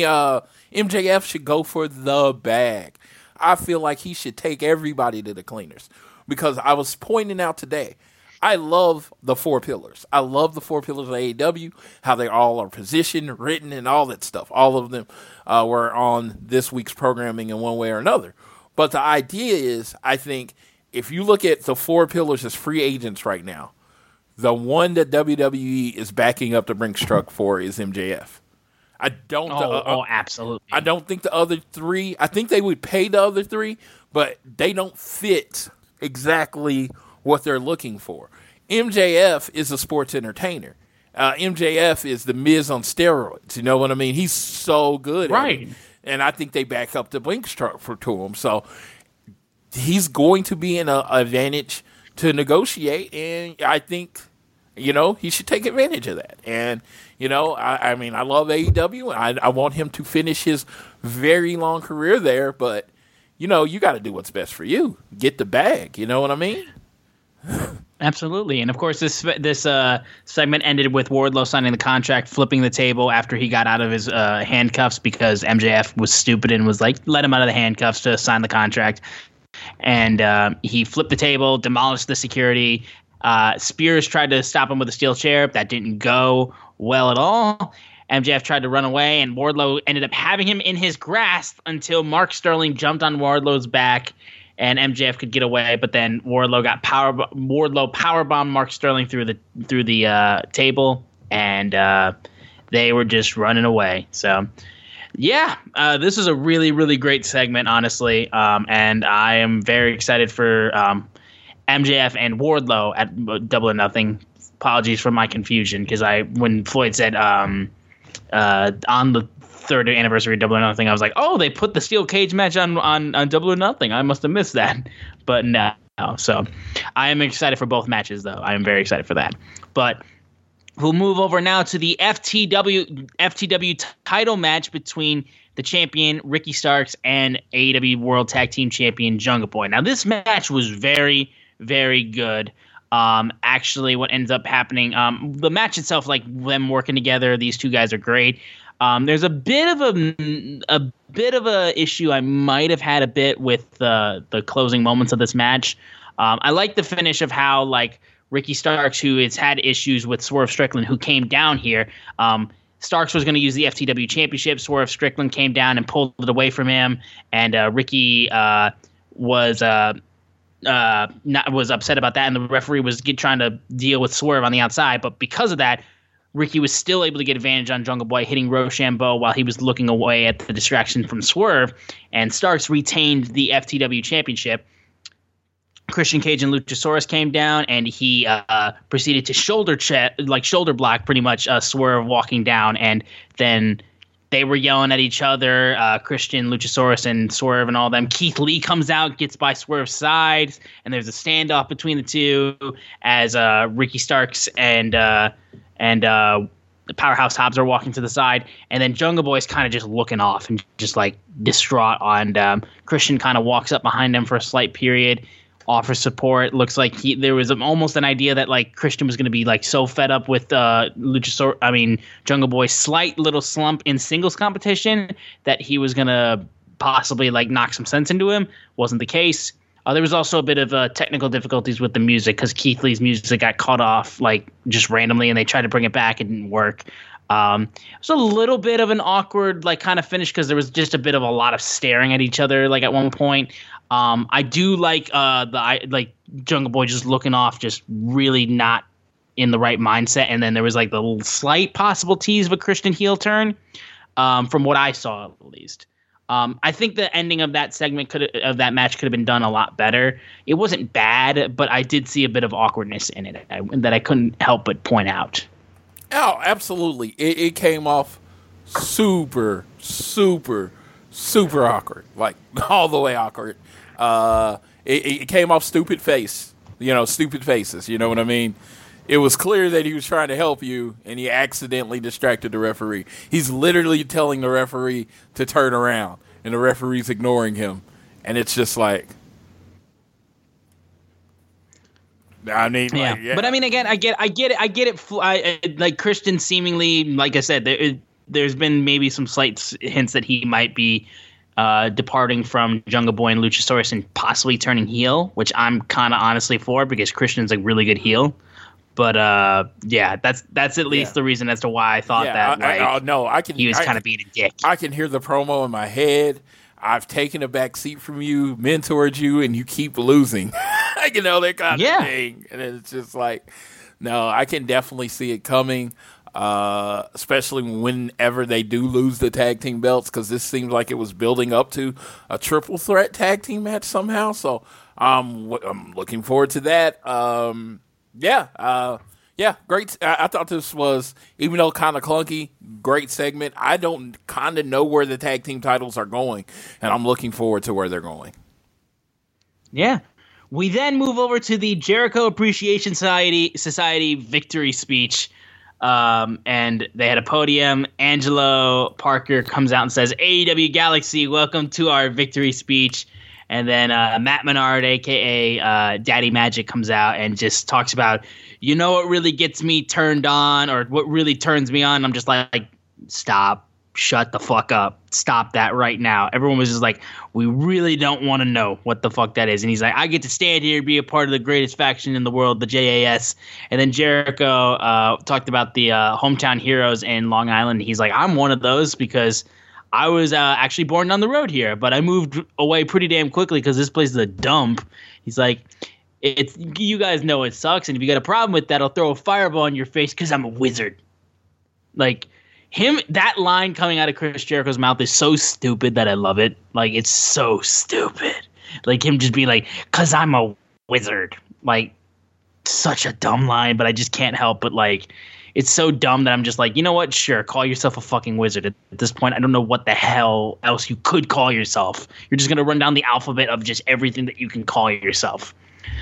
MJF should go for the bag. I feel like he should take everybody to the cleaners because I was pointing out today, I love the four pillars. I love the four pillars of AEW, how they all are positioned, written, and all that stuff. All of them were on this week's programming in one way or another. But the idea is, I think, if you look at the four pillars as free agents right now, the one that WWE is backing up the Brinks truck for is MJF. I don't. Absolutely. I don't think the other three. I think they would pay the other three, but they don't fit exactly what they're looking for. MJF is a sports entertainer. MJF is the Miz on steroids. You know what I mean? He's so good, right? At it. And I think they back up the Brinks truck to him. So he's going to be in an advantage to negotiate, and I think he should take advantage of that. And I mean, I love AEW, and I want him to finish his very long career there. But you got to do what's best for you. Get the bag. You know what I mean? Absolutely. And of course, this segment ended with Wardlow signing the contract, flipping the table after he got out of his handcuffs because MJF was stupid and was like, let him out of the handcuffs to sign the contract. And he flipped the table, demolished the security. Spears tried to stop him with a steel chair. That didn't go well at all. MJF tried to run away, and Wardlow ended up having him in his grasp until Mark Sterling jumped on Wardlow's back, and MJF could get away. But then Wardlow powerbombed Mark Sterling through the table, and they were just running away. So, yeah, this is a really, really great segment, honestly, and I am very excited for MJF and Wardlow at Double or Nothing. Apologies for my confusion, because when Floyd said on the third anniversary of Double or Nothing, I was like, oh, they put the steel cage match on Double or Nothing. I must have missed that. But no. So I am excited for both matches, though. I am very excited for that. But we'll move over now to the FTW title match between the champion Ricky Starks and AEW World Tag Team Champion Jungle Boy. Now, this match was very, very good. Actually, what ends up happening, the match itself, like them working together, these two guys are great. There's a bit of a issue I might have had a bit with the closing moments of this match. I like the finish of how Ricky Starks, who has had issues with Swerve Strickland, who came down here, Starks was going to use the FTW Championship. Swerve Strickland came down and pulled it away from him, and Ricky was upset about that, and the referee was trying to deal with Swerve on the outside. But because of that, Ricky was still able to get advantage on Jungle Boy, hitting Rochambeau while he was looking away at the distraction from Swerve, and Starks retained the FTW Championship. Christian Cage and Luchasaurus came down, and he proceeded to shoulder block pretty much Swerve walking down, and then they were yelling at each other, Christian, Luchasaurus, and Swerve and all them. Keith Lee comes out, gets by Swerve's side, and there's a standoff between the two as Ricky Starks and Powerhouse Hobbs are walking to the side, and then Jungle Boy's kind of just looking off and just like distraught. And Christian kind of walks up behind him for a slight period, offers support. Looks like there was almost an idea that like Christian was going to be like so fed up with Jungle Boy's slight little slump in singles competition that he was going to possibly like knock some sense into him. Wasn't the case. There was also a bit of technical difficulties with the music because Keith Lee's music got cut off like just randomly, and they tried to bring it back. It didn't work. It was a little bit of an awkward like kind of finish because there was just a lot of staring at each other like at one point. I do like Jungle Boy just looking off, just really not in the right mindset. And then there was like the slight possible tease of a Christian heel turn, from what I saw at least. I think the ending of that segment of that match could have been done a lot better. It wasn't bad, but I did see a bit of awkwardness in it that I couldn't help but point out. Oh, absolutely. It came off super, super, super awkward, like all the way awkward. It came off stupid faces, you know what I mean? It was clear that he was trying to help you, and he accidentally distracted the referee. He's literally telling the referee to turn around, and the referee's ignoring him. And it's just like, I mean, yeah. Like, yeah. But I mean, again, I get it. Like Christian, seemingly, like I said, there's been maybe some slight hints that he might be departing from Jungle Boy and Luchasaurus and possibly turning heel, which I'm kind of honestly for because Christian's a really good heel. But yeah, that's at least the reason as to why I thought that. He was kind of being a dick. I can hear the promo in my head. I've taken a back seat from you, mentored you, and you keep losing. That kind of thing. And it's just like, no, I can definitely see it coming, especially whenever they do lose the tag team belts, because this seems like it was building up to a triple threat tag team match somehow. So I'm looking forward to that. Yeah, great. I thought this was, even though kind of clunky, great segment. I don't kind of know where the tag team titles are going, and I'm looking forward to where they're going. Yeah. We then move over to the Jericho Appreciation Society victory speech, and they had a podium. Angelo Parker comes out and says, AEW Galaxy, welcome to our victory speech. And then Matt Menard, a.k.a. Daddy Magic, comes out and just talks about, what really gets me turned on or what really turns me on. I'm just like, stop. Shut the fuck up. Stop that right now. Everyone was just like, we really don't want to know what the fuck that is. And he's like, I get to stand here and be a part of the greatest faction in the world, the JAS. And then Jericho talked about the hometown heroes in Long Island. He's like, I'm one of those because I was actually born on the road here, but I moved away pretty damn quickly because this place is a dump. He's like, you guys know it sucks, and if you got a problem with that, I'll throw a fireball in your face because I'm a wizard. Like, that line coming out of Chris Jericho's mouth is so stupid that I love it. Like, it's so stupid. Like, him just being like, because I'm a wizard. Like, such a dumb line, but I just can't help but, like, it's so dumb that I'm just like, you know what? Sure, call yourself a fucking wizard. At this point, I don't know what the hell else you could call yourself. You're just going to run down the alphabet of just everything that you can call yourself.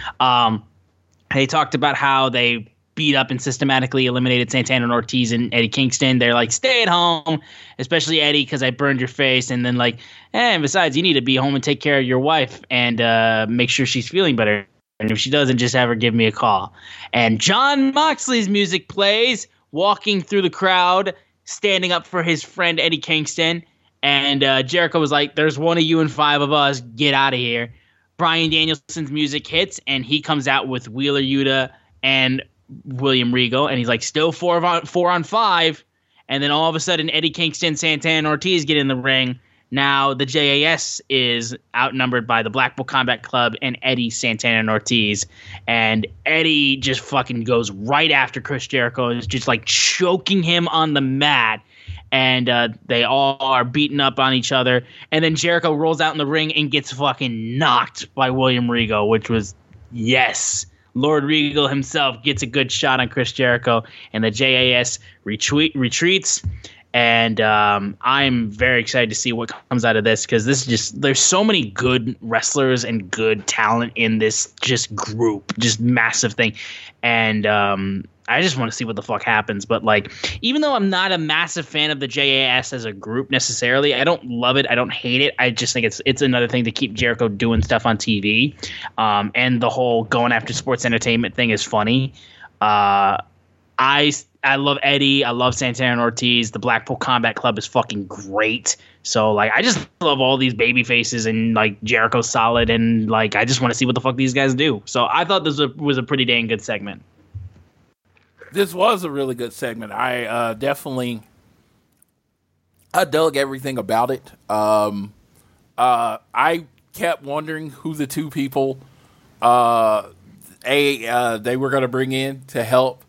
They talked about how they beat up and systematically eliminated Santana and Ortiz and Eddie Kingston. They're like, stay at home, especially Eddie, because I burned your face. And then like, and besides, you need to be home and take care of your wife and make sure she's feeling better. And if she doesn't, just have her give me a call. And Jon Moxley's music plays, walking through the crowd, standing up for his friend Eddie Kingston. And Jericho was like, there's one of you and five of us. Get out of here. Bryan Danielson's music hits, and he comes out with Wheeler Yuta and William Regal. And he's like, still four on five. And then all of a sudden, Eddie Kingston, Santana, and Ortiz get in the ring. Now the JAS is outnumbered by the Blackpool Combat Club and Eddie, Santana, and Ortiz. And Eddie just fucking goes right after Chris Jericho and is just like choking him on the mat. And they all are beating up on each other. And then Jericho rolls out in the ring and gets fucking knocked by William Regal, which was, yes, Lord Regal himself gets a good shot on Chris Jericho. And the JAS retreats. And I'm very excited to see what comes out of this, because this is just, there's so many good wrestlers and good talent in this just group, just massive thing. And I just want to see what the fuck happens. But like, even though I'm not a massive fan of the JAS as a group necessarily, I don't love it, I don't hate it. I just think it's another thing to keep Jericho doing stuff on TV. And the whole going after sports entertainment thing is funny. I love Eddie. I love Santana and Ortiz. The Blackpool Combat Club is fucking great. So, like, I just love all these baby faces, and, like, Jericho's solid, and, like, I just want to see what the fuck these guys do. So I thought this was a pretty dang good segment. This was a really good segment. I dug everything about it. I kept wondering who the two people they were going to bring in to help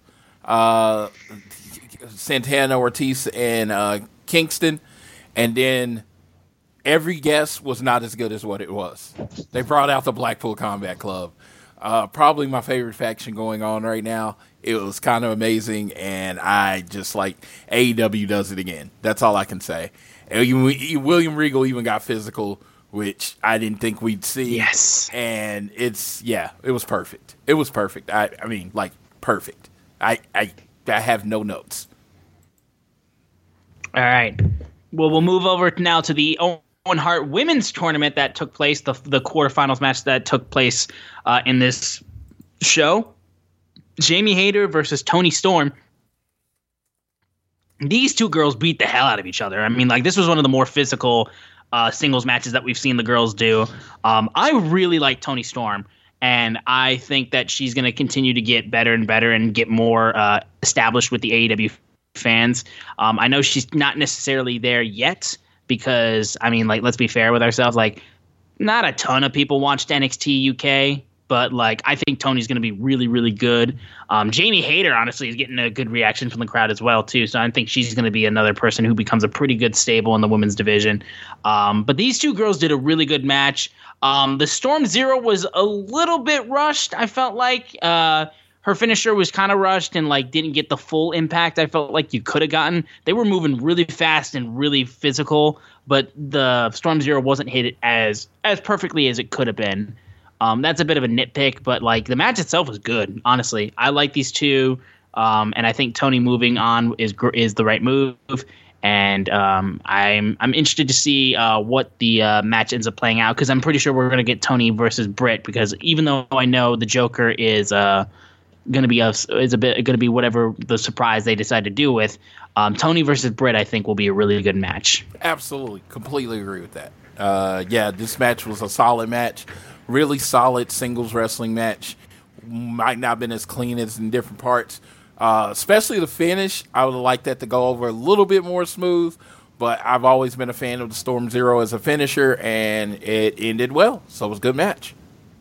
Santana, Ortiz, and Kingston, and then every guess was not as good as what it was. They brought out the Blackpool Combat Club, probably my favorite faction going on right now. It was kind of amazing, and I just like AEW does it again. That's all I can say. And William Regal even got physical, which I didn't think we'd see. Yes, and it was perfect. It was perfect. I mean, like, perfect. I have no notes. All right. Well, we'll move over now to the Owen Hart Women's Tournament that took place, the quarterfinals match that took place in this show. Jamie Hayter versus Toni Storm. These two girls beat the hell out of each other. I mean, like, this was one of the more physical singles matches that we've seen the girls do. I really like Toni Storm. And I think that she's going to continue to get better and better and get more established with the AEW fans. I know she's not necessarily there yet because, I mean, like, let's be fair with ourselves. Like, not a ton of people watched NXT UK, but, like, I think Toni's going to be really, really good. Jamie Hayter, honestly, is getting a good reaction from the crowd as well, too. So I think she's going to be another person who becomes a pretty good stable in the women's division. But these two girls did a really good match. The Storm Zero was a little bit rushed. I felt like her finisher was kind of rushed and like didn't get the full impact I felt like you could have gotten. They were moving really fast and really physical, but the Storm Zero wasn't hit as perfectly as it could have been. That's a bit of a nitpick, but like the match itself was good. Honestly, I like these two, and I think Toni moving on is the right move. And I'm interested to see what the match ends up playing out, because I'm pretty sure we're going to get Toni versus Britt, because even though I know the Joker is going to be whatever the surprise they decide to do with, Toni versus Britt I think will be a really good match. Absolutely, completely agree with that. This match was a solid match, really solid singles wrestling match. Might not have been as clean as in different parts. Especially the finish, I would like that to go over a little bit more smooth, but I've always been a fan of the Storm Zero as a finisher, and it ended well, so it was a good match.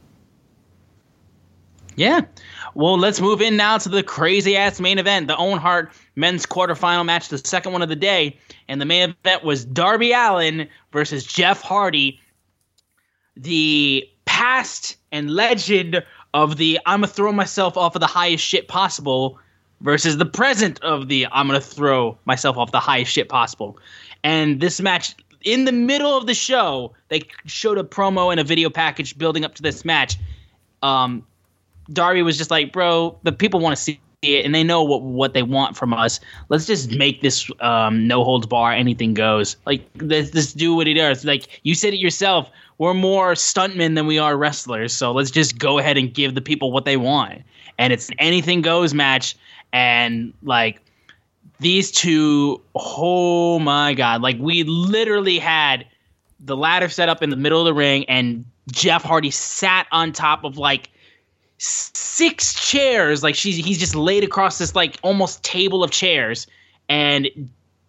Yeah. Well, let's move in now to the crazy-ass main event, the Owen Hart men's quarterfinal match, the second one of the day, and the main event was Darby Allin versus Jeff Hardy, the past and legend of the I'm going to throw myself off of the highest shit possible versus the present of the I'm going to throw myself off the highest shit possible. And this match, in the middle of the show, they showed a promo and a video package building up to this match. Darby was just like, bro, the people want to see it, and they know what they want from us. Let's just make this no holds bar, anything goes. Like, let's do what he does. Like, you said it yourself, we're more stuntmen than we are wrestlers, so let's just go ahead and give the people what they want. And it's an anything goes match. And, like, these two, oh, my God. Like, we literally had the ladder set up in the middle of the ring, and Jeff Hardy sat on top of, like, 6 chairs. Like, he's just laid across this, like, almost table of chairs. And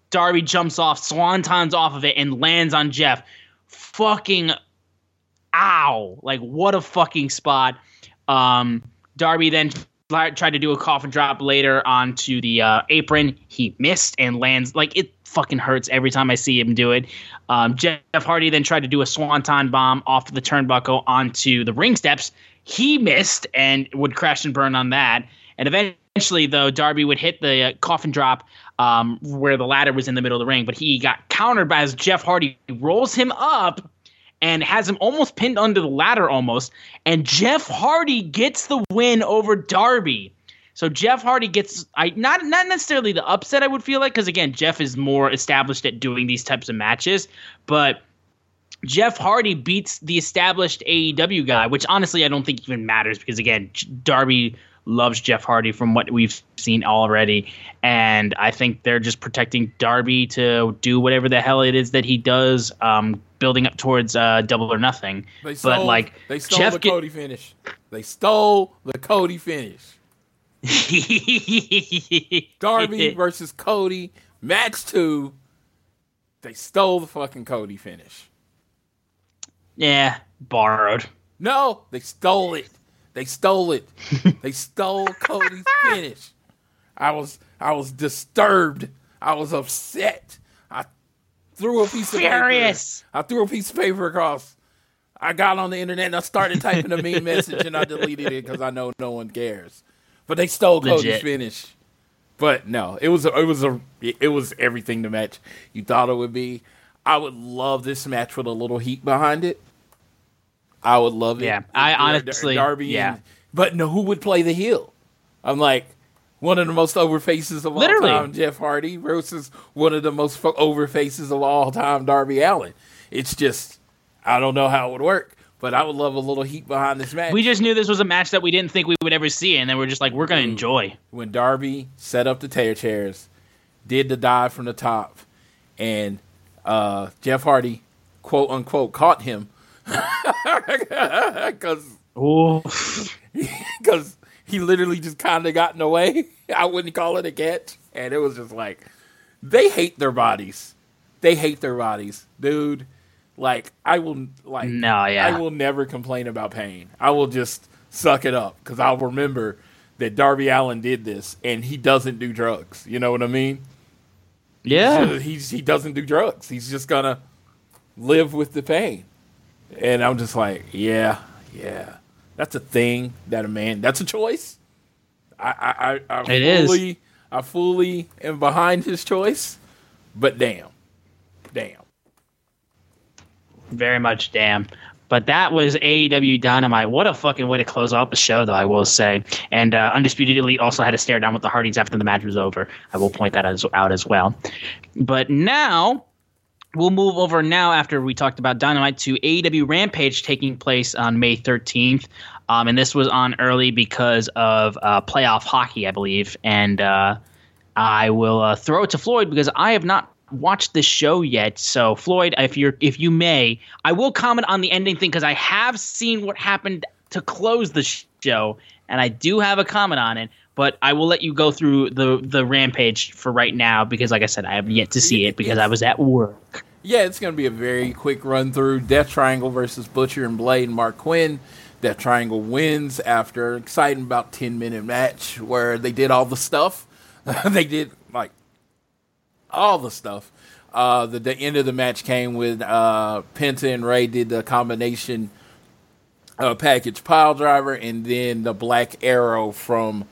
Darby jumps off, swantons off of it, and lands on Jeff. Fucking ow. Like, what a fucking spot. Darby then tried to do a coffin drop later onto the apron. He missed and lands. Like, it fucking hurts every time I see him do it. Jeff Hardy then tried to do a swanton bomb off the turnbuckle onto the ring steps. He missed and would crash and burn on that. And eventually, though, Darby would hit the coffin drop where the ladder was in the middle of the ring. But he got countered by as Jeff Hardy rolls him up and has him almost pinned under the ladder almost. And Jeff Hardy gets the win over Darby. So Jeff Hardy gets not necessarily the upset, I would feel like, because, again, Jeff is more established at doing these types of matches. But Jeff Hardy beats the established AEW guy, which honestly I don't think even matters because, again, Darby loves Jeff Hardy from what we've seen already. And I think they're just protecting Darby to do whatever the hell it is that he does, building up towards Double or Nothing. They stole Jeff the Cody finish. They stole the Cody finish. Darby versus Cody, match 2. They stole the fucking Cody finish. Yeah, borrowed. No, they stole it. They stole it. They stole Cody's finish. I was disturbed. I was upset. I threw a piece of furious. Paper. I threw a piece of paper across. I got on the internet and I started typing a mean message and I deleted it because I know no one cares. But they stole Cody's finish. But no, it was everything the match you thought it would be. I would love this match with a little heat behind it. I would love it. Yeah, I honestly, Darby. Yeah, but no, who would play the heel? I'm like, one of the most over faces of all time, Jeff Hardy, versus one of the most over faces of all time, Darby Allin. It's just, I don't know how it would work, but I would love a little heat behind this match. We just knew this was a match that we didn't think we would ever see, and then we're just like, we're going to enjoy. When Darby set up the tear chairs, did the dive from the top, and Jeff Hardy, quote unquote, caught him. Because he literally just kind of got in the way. I wouldn't call it a catch. And it was just like, they hate their bodies. They hate their bodies. Dude, like, I will never complain about pain. I will just suck it up because I'll remember that Darby Allin did this and he doesn't do drugs. You know what I mean? Yeah. He doesn't do drugs. He's just going to live with the pain. And I'm just like, yeah, that's a thing that a man. That's a choice. I fully am behind his choice, but damn, very much damn. But that was AEW Dynamite. What a fucking way to close off the show, though, I will say. And Undisputed Elite also had to stare down with the Hardys after the match was over. I will point that out as well. But now we'll move over now after we talked about Dynamite to AEW Rampage taking place on May 13th. And this was on early because of playoff hockey, I believe. And I will throw it to Floyd because I have not watched this show yet. So Floyd, if you may, I will comment on the ending thing because I have seen what happened to close the show. And I do have a comment on it. But I will let you go through the Rampage for right now because, like I said, I have yet to see it because I was at work. Yeah, it's going to be a very quick run through. Death Triangle versus Butcher and Blade and Mark Quinn. Death Triangle wins after an exciting about 10-minute match where they did all the stuff. They did, like, all the stuff. The end of the match came with Penta and Ray did the combination package pile driver and then the Black Arrow from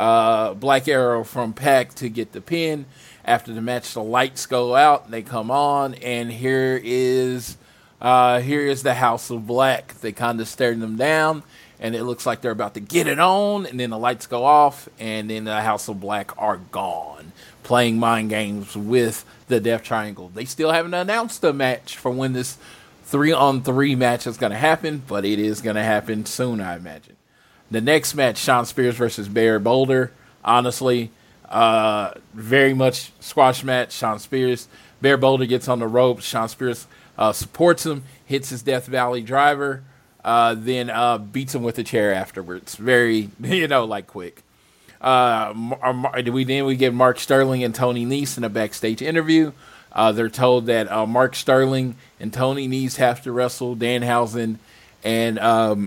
Pac to get the pin. After the match, the lights go out, they come on, and here is the House of Black. They kind of stare them down, and it looks like they're about to get it on, and then the lights go off, and then the House of Black are gone, playing mind games with the Death Triangle. They still haven't announced a match for when this 3-on-3 match is going to happen, but it is going to happen soon, I imagine. The next match, Shawn Spears versus Barry Boulder. Honestly, very much squash match. Shawn Spears, Barry Boulder gets on the ropes. Shawn Spears supports him, hits his Death Valley driver, then beats him with a chair afterwards. Very, quick. We get Mark Sterling and Tony Nese in a backstage interview. They're told that Mark Sterling and Tony Nese have to wrestle Danhausen and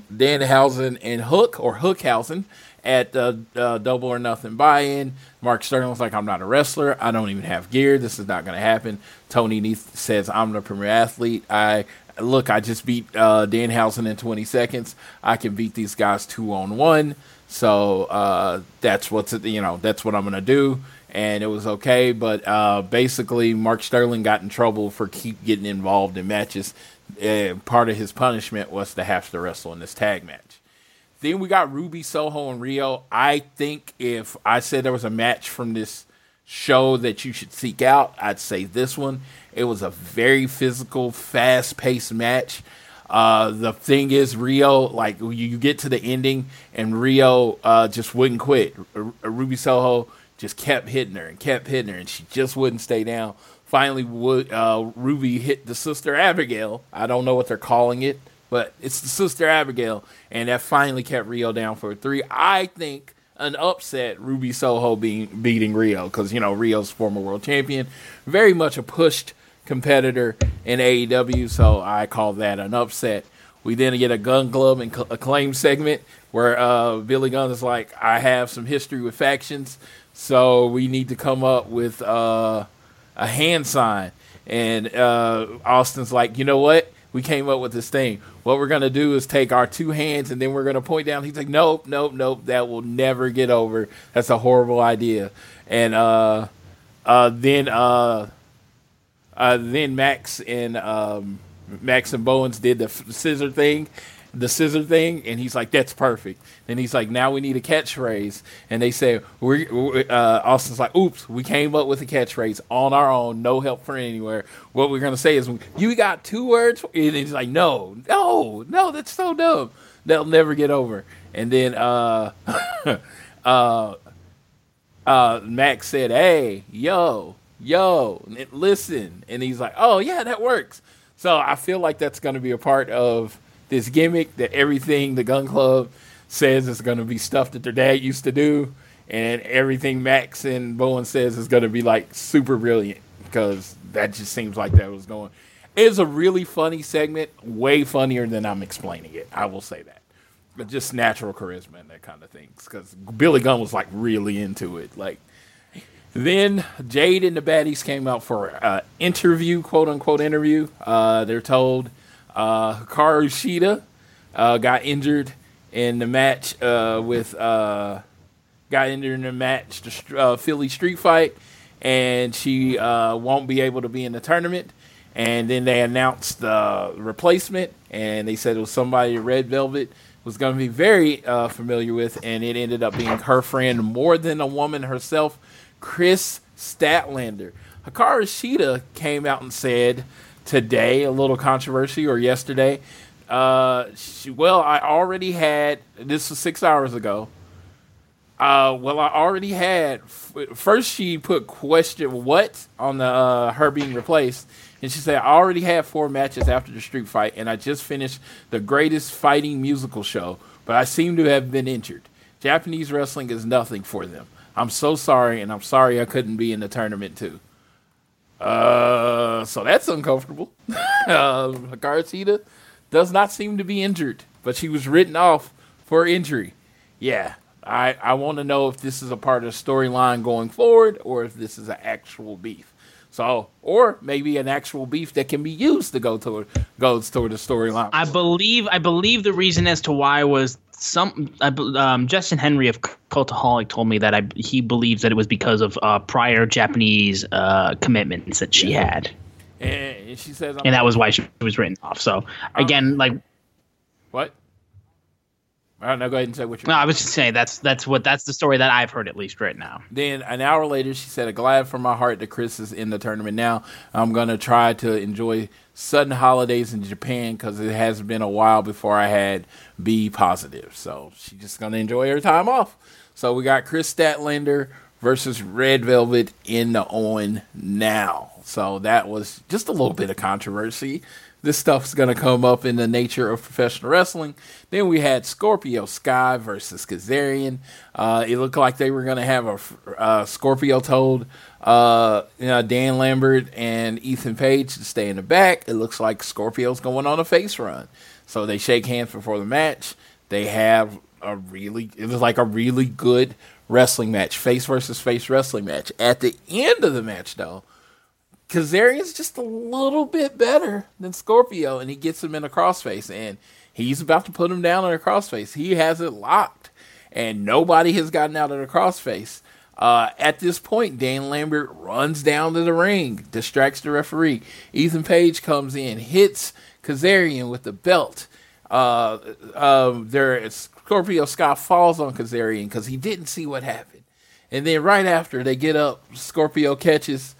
Hookhausen at Double or Nothing buy-in. Mark Sterling's like, I'm not a wrestler. I don't even have gear. This is not going to happen. Tony Nese says, I'm the premier athlete. I just beat Danhausen in 20 seconds. I can beat these guys 2-on-1. So that's what I'm going to do. And it was okay. But basically, Mark Sterling got in trouble for keep getting involved in matches. Part of his punishment was to have to wrestle in this tag match. Then we got Ruby Soho and Rio. I think if I said there was a match from this show that you should seek out, I'd say this one. It was a very physical, fast-paced match. The thing is, Rio, like, you get to the ending, and Rio just wouldn't quit. Ruby Soho just kept hitting her, and she just wouldn't stay down. Finally, Ruby hit the Sister Abigail. I don't know what they're calling it, but it's the Sister Abigail, and that finally kept Rio down for a 3. I think an upset, Ruby Soho beating Rio, because, Rio's former world champion, very much a pushed competitor in AEW, so I call that an upset. We then get a Gun Club and Acclaim segment where Billy Gunn is like, I have some history with factions, so we need to come up with a hand sign. And Austin's like, you know what? We came up with this thing. What we're going to do is take our 2 hands and then we're going to point down. He's like, nope. That will never get over. That's a horrible idea. And then Max and Bowens did the scissor thing, and he's like, that's perfect. And he's like, now we need a catchphrase. And they say, Austin's like, oops, we came up with a catchphrase on our own, no help from anywhere. What we're going to say is, you got 2 words? And he's like, no, that's so dumb. They'll never get over. And then Max said, hey, yo, listen. And he's like, oh, yeah, that works. So I feel like that's going to be a part of this gimmick, that everything the Gun Club says is going to be stuff that their dad used to do, and everything Max and Bowen says is going to be like super brilliant, because that just seems like that was going. It's a really funny segment, way funnier than I'm explaining it. I will say that, but just natural charisma and that kind of things, because Billy Gunn was like really into it. Like, then Jade and the Baddies came out for an interview, quote unquote interview. They're told Hikaru Shida got injured in the match the Philly Street Fight, and she won't be able to be in the tournament. And then they announced the replacement, and they said it was somebody Red Velvet was going to be very familiar with, and it ended up being her friend, more than a woman herself, Chris Statlander. Hikaru Shida came out and said today, a little controversy, or yesterday, I already had, this was 6 hours ago, I already had, first she put question what on the her being replaced, and she said, I already had 4 matches after the street fight, and I just finished the greatest fighting musical show, but I seem to have been injured. Japanese wrestling is nothing for them. I'm so sorry, and I'm sorry I couldn't be in the tournament too. So that's uncomfortable. Hikaru Shida does not seem to be injured, but she was written off for injury. Yeah, I want to know if this is a part of the storyline going forward, or if this is an actual beef. So, or maybe an actual beef that can be used to goes toward the storyline. I believe the reason as to why was Justin Henry of Cultaholic told me that he believes that it was because of prior Japanese commitments that she had, and she says, and that was why she was written off. So again, like, what? All right, now go ahead and say what you're. No, I was just saying that's the story that I've heard, at least right now. Then an hour later, she said, glad from my heart that Chris is in the tournament now. I'm going to try to enjoy sudden holidays in Japan, because it has been a while before I had B positive. So she's just going to enjoy her time off. So we got Chris Statlander versus Red Velvet in the on now. So that was just a little bit of controversy. this stuff's going to come up in the nature of professional wrestling. Then we had Scorpio Sky versus Kazarian. It looked like they were going to have a Scorpio told Dan Lambert and Ethan Page to stay in the back. It looks like Scorpio's going on a face run. So they shake hands before the match. They have it was like a really good wrestling match, face versus face wrestling match. At the end of the match, though, Kazarian's just a little bit better than Scorpio, and he gets him in a crossface, and he's about to put him down in a crossface. He has it locked, and nobody has gotten out of the crossface. At this point, Dan Lambert runs down to the ring, distracts the referee. Ethan Page comes in, hits Kazarian with the belt. Scorpio Sky falls on Kazarian because he didn't see what happened. And then right after they get up, Scorpio catches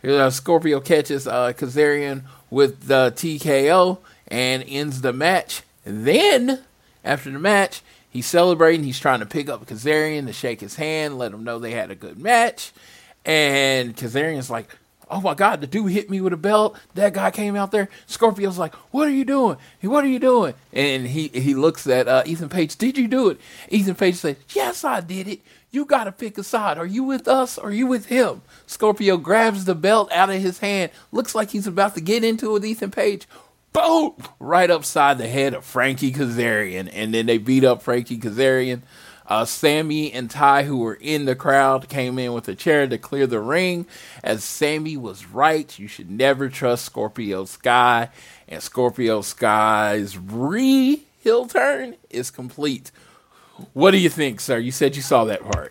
Kazarian with the TKO and ends the match. And then, after the match, he's celebrating. He's trying to pick up Kazarian to shake his hand, let him know they had a good match. And Kazarian's like, oh my God, the dude hit me with a belt. That guy came out there. Scorpio's like, what are you doing? What are you doing? And he looks at Ethan Page. Did you do it? Ethan Page says, yes, I did it. You got to pick a side. Are you with us or are you with him? Scorpio grabs the belt out of his hand. Looks like he's about to get into it with Ethan Page. Boom! Right upside the head of Frankie Kazarian. And then they beat up Frankie Kazarian. Sammy and Ty, who were in the crowd, came in with a chair to clear the ring. As Sammy was right, you should never trust Scorpio Sky. And Scorpio Sky's heel turn is complete. What do you think, sir? You said you saw that part.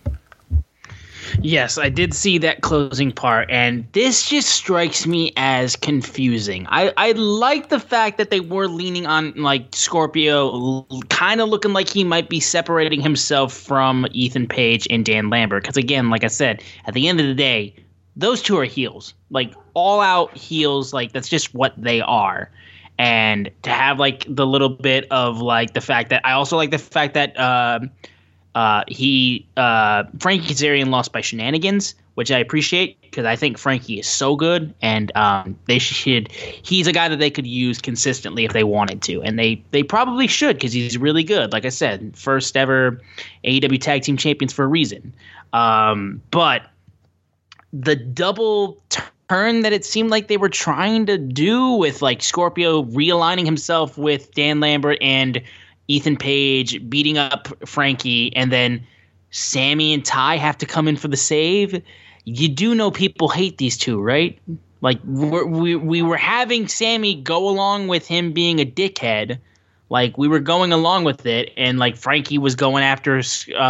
Yes, I did see that closing part, and this just strikes me as confusing. I like the fact that they were leaning on like Scorpio, kind of looking like he might be separating himself from Ethan Page and Dan Lambert. Because again, like I said, at the end of the day, those two are heels, like all out heels. Like that's just what they are. And to have like the little bit of like the fact that I also like the fact that Frankie Kazarian lost by shenanigans, which I appreciate because I think Frankie is so good, and he's a guy that they could use consistently if they wanted to, and they probably should because he's really good. Like I said, first ever AEW Tag Team Champions for a reason. But the double turn that it seemed like they were trying to do with like Scorpio realigning himself with Dan Lambert and Ethan Page beating up Frankie, and then Sammy and Ty have to come in for the save. You do know people hate these two, right? Like we were having Sammy go along with him being a dickhead. Like we were going along with it, and like Frankie was going after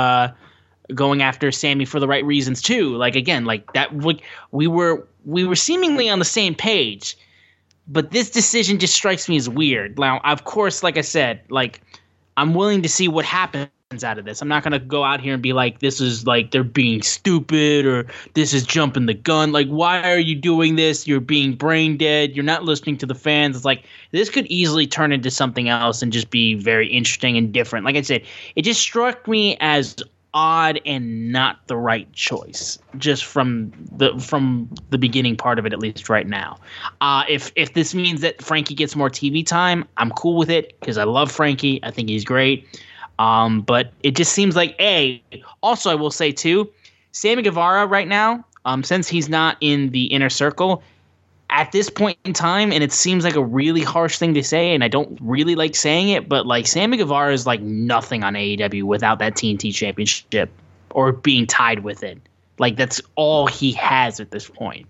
Sammy for the right reasons too. Like again, like that we were seemingly on the same page. But this decision just strikes me as weird. Now, of course, like I said, like I'm willing to see what happens out of this. I'm not going to go out here and be like, this is like they're being stupid or this is jumping the gun. Like, why are you doing this? You're being brain dead. You're not listening to the fans. It's like this could easily turn into something else and just be very interesting and different. Like I said, it just struck me as odd and not the right choice just from the beginning part of it, at least right now. If this means that Frankie gets more TV time, I'm cool with it because I love Frankie. I think he's great. But it just seems like also I will say too, Sammy Guevara right now, since he's not in the inner circle at this point in time, and it seems like a really harsh thing to say, and I don't really like saying it, but like Sammy Guevara is like nothing on AEW without that TNT championship or being tied with it. Like that's all he has at this point.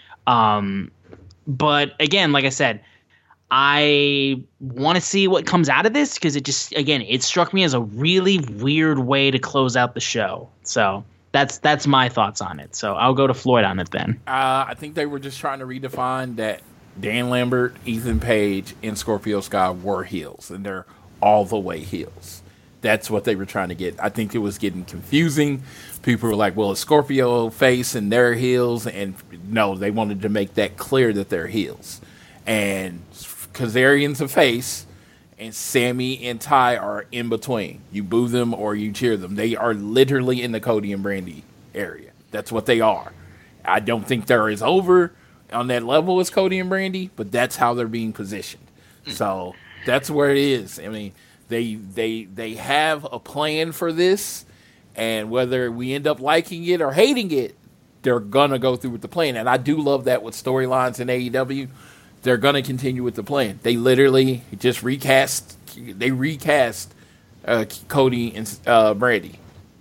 But again, like I said, I want to see what comes out of this because it struck me as a really weird way to close out the show. So that's my thoughts on it. So I'll go to Floyd on it then. I think they were just trying to redefine that Dan Lambert, Ethan Page, and Scorpio Sky were heels, and they're all the way heels. That's what they were trying to get. I think it was getting confusing. People were like, well, it's Scorpio face and they're heels. And no, they wanted to make that clear that they're heels. And Kazarian's a face, and Sammy and Ty are in between. You boo them or you cheer them. They are literally in the Cody and Brandy area. That's what they are. I don't think they're as over on that level as Cody and Brandy, but that's how they're being positioned. So that's where it is. I mean, they have a plan for this, and whether we end up liking it or hating it, they're gonna go through with the plan. And I do love that with storylines in AEW. They're gonna continue with the plan. They literally just recast. They recast Cody and Brandy.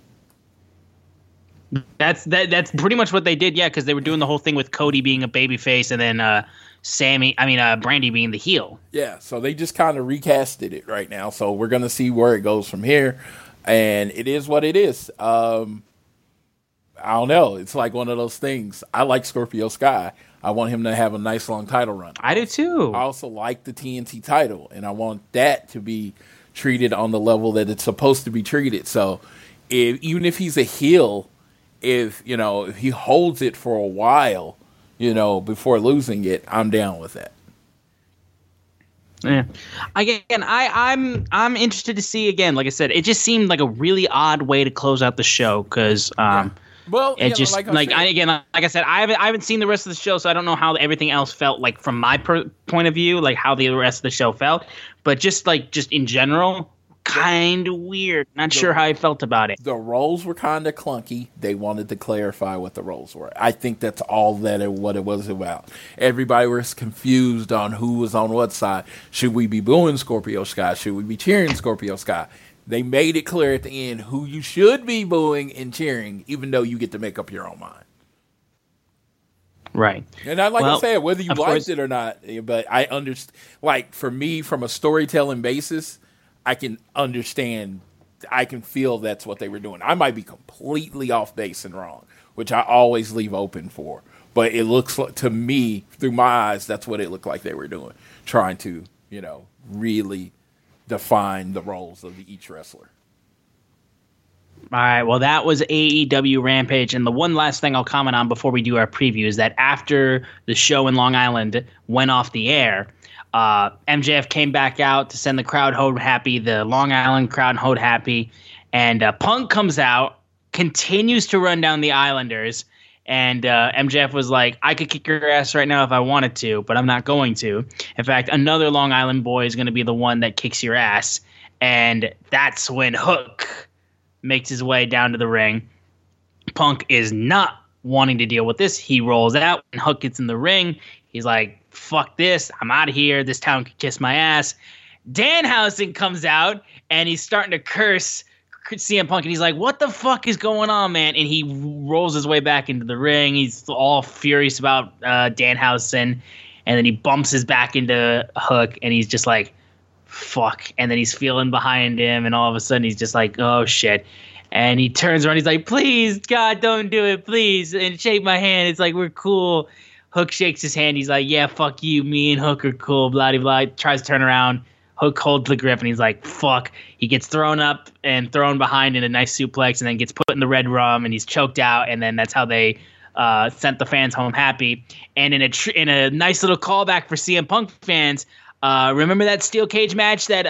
That's pretty much what they did, yeah, because they were doing the whole thing with Cody being a babyface and then Brandy being the heel. Yeah, so they just kind of recasted it right now. So we're gonna see where it goes from here, and it is what it is. I don't know. It's like one of those things. I like Scorpio Sky. I want him to have a nice long title run. I do too. I also like the TNT title, and I want that to be treated on the level that it's supposed to be treated. So even if he's a heel, if he holds it for a while, before losing it, I'm down with that. Yeah. Again, I'm interested to see again. Like I said, it just seemed like a really odd way to close out the show because well, it just like I said, I haven't seen the rest of the show, so I don't know how everything else felt like from my point of view, like how the rest of the show felt. But just in general, kind of weird. Not sure how I felt about it. The roles were kind of clunky. They wanted to clarify what the roles were. I think that's all what it was about. Everybody was confused on who was on what side. Should we be booing Scorpio Sky? Should we be cheering Scorpio Sky? They made it clear at the end who you should be booing and cheering, even though you get to make up your own mind. Right. And I said, whether you liked it or not, but I understand. Like, for me, from a storytelling basis, I can understand, I can feel that's what they were doing. I might be completely off base and wrong, which I always leave open for. But it looks like, to me, through my eyes, that's what it looked like they were doing. Trying to, really define the roles of each wrestler. All right, well, that was AEW Rampage. And the one last thing I'll comment on before we do our preview is that after the show in Long Island went off the air, MJF came back out to send the crowd home happy, the Long Island crowd home happy, and Punk comes out, continues to run down the Islanders, and MJF was like, I could kick your ass right now if I wanted to, but I'm not going to. In fact, another Long Island boy is going to be the one that kicks your ass, and that's when Hook makes his way down to the ring. Punk is not wanting to deal with this. He rolls out, and Hook gets in the ring. He's like, fuck this, I'm out of here, this town can kiss my ass. Danhausen comes out, and he's starting to curse CM Punk, and he's like, what the fuck is going on, man? And he rolls his way back into the ring. He's all furious about Danhausen, and then he bumps his back into Hook, and he's just like, fuck. And then he's feeling behind him, and all of a sudden he's just like, oh shit. And he turns around, he's like, please, God, don't do it, please, and shake my hand. It's like, we're cool. Hook shakes his hand. He's like, yeah, fuck you. Me and Hook are cool, blah, blah, blah. Tries to turn around. Hook holds the grip, and he's like, fuck. He gets thrown up and thrown behind in a nice suplex, and then gets put in the red rum, and he's choked out, and then that's how they sent the fans home happy. And in a nice little callback for CM Punk fans, remember that steel cage match that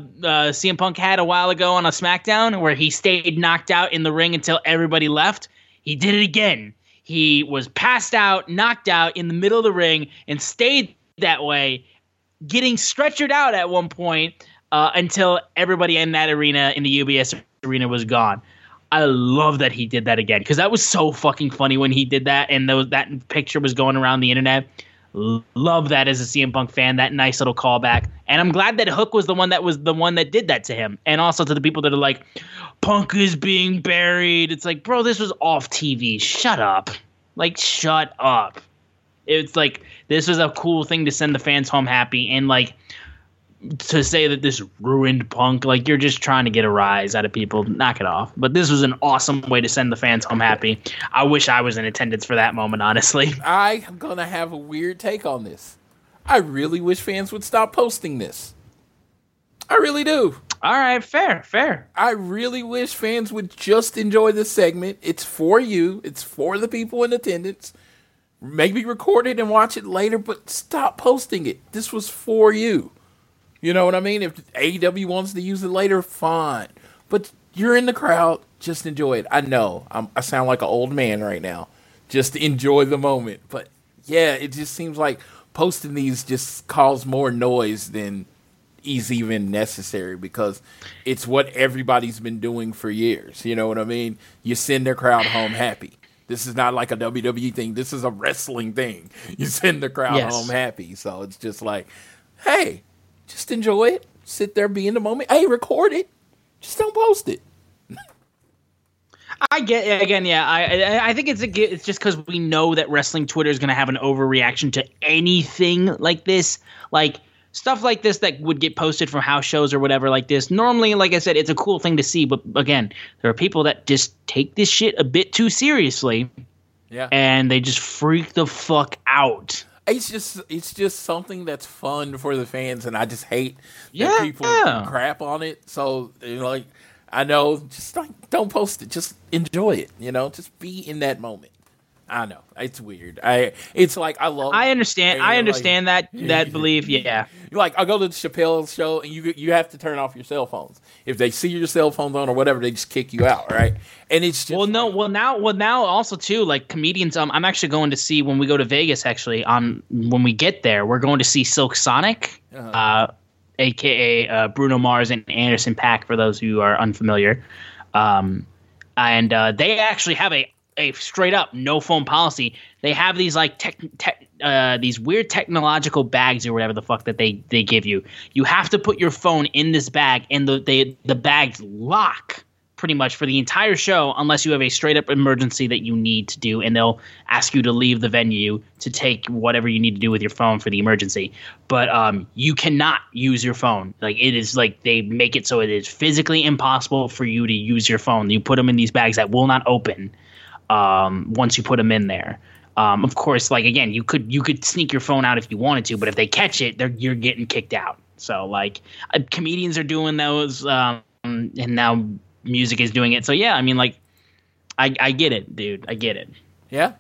CM Punk had a while ago on a SmackDown where he stayed knocked out in the ring until everybody left? He did it again. He was passed out, knocked out in the middle of the ring, and stayed that way, getting stretchered out at one point until everybody in that arena, in the UBS arena, was gone. I love that he did that again, because that was so fucking funny when he did that, and that picture was going around the internet. Love that as a CM Punk fan, that nice little callback. And I'm glad that Hook was the one that did that to him. And also to the people that are like, Punk is being buried. It's like, bro, this was off TV. Shut up. Like, shut up. It's like, this was a cool thing to send the fans home happy. And like, to say that this ruined Punk, like, you're just trying to get a rise out of people. Knock it off. But this was an awesome way to send the fans home happy. I wish I was in attendance for that moment, honestly. I am going to have a weird take on this. I really wish fans would stop posting this. I really do. All right, fair. I really wish fans would just enjoy this segment. It's for you. It's for the people in attendance. Maybe record it and watch it later, but stop posting it. This was for you. You know what I mean? If AEW wants to use it later, fine. But you're in the crowd. Just enjoy it. I know. I sound like an old man right now. Just enjoy the moment. But Yeah, it just seems like posting these just cause more noise than is even necessary because it's what everybody's been doing for years. You know what I mean? You send their crowd home happy. This is not like a WWE thing. This is a wrestling thing. You send the crowd home happy. So it's just like, hey, just enjoy it. Sit there, be in the moment. Hey, record it. Just don't post it. I get it. Again, yeah. I think it's just because we know that wrestling Twitter is going to have an overreaction to anything like this. Like, stuff like this that would get posted from house shows or whatever like this. Normally, like I said, it's a cool thing to see. But again, there are people that just take this shit a bit too seriously. Yeah. And they just freak the fuck out. It's just something that's fun for the fans, and I just hate that people crap on it. So, like, I know, just like, don't post it. Just enjoy it, just be in that moment. I know it's weird. It's like I understand that belief. Yeah, like I go to the Chappelle show and you have to turn off your cell phones. If they see your cell phones on or whatever, they just kick you out, right? And it's just now also too, like comedians. I'm actually going to see when we go to Vegas. Actually, when we get there, we're going to see Silk Sonic, aka Bruno Mars and Anderson .Paak, for those who are unfamiliar. And they actually have a straight up no phone policy. They have these like these weird technological bags or whatever the fuck that they give you. You have to put your phone in this bag, and the bags lock pretty much for the entire show unless you have a straight up emergency that you need to do, and they'll ask you to leave the venue to take whatever you need to do with your phone for the emergency. But you cannot use your phone. Like, it is like they make it so it is physically impossible for you to use your phone. You put them in these bags that will not open once you put them in there. Of course, like, again, you could sneak your phone out if you wanted to, but if they catch it, you're getting kicked out. So, like, comedians are doing those, and now music is doing it. So, yeah, I mean, like, I get it, dude. I get it. Yeah.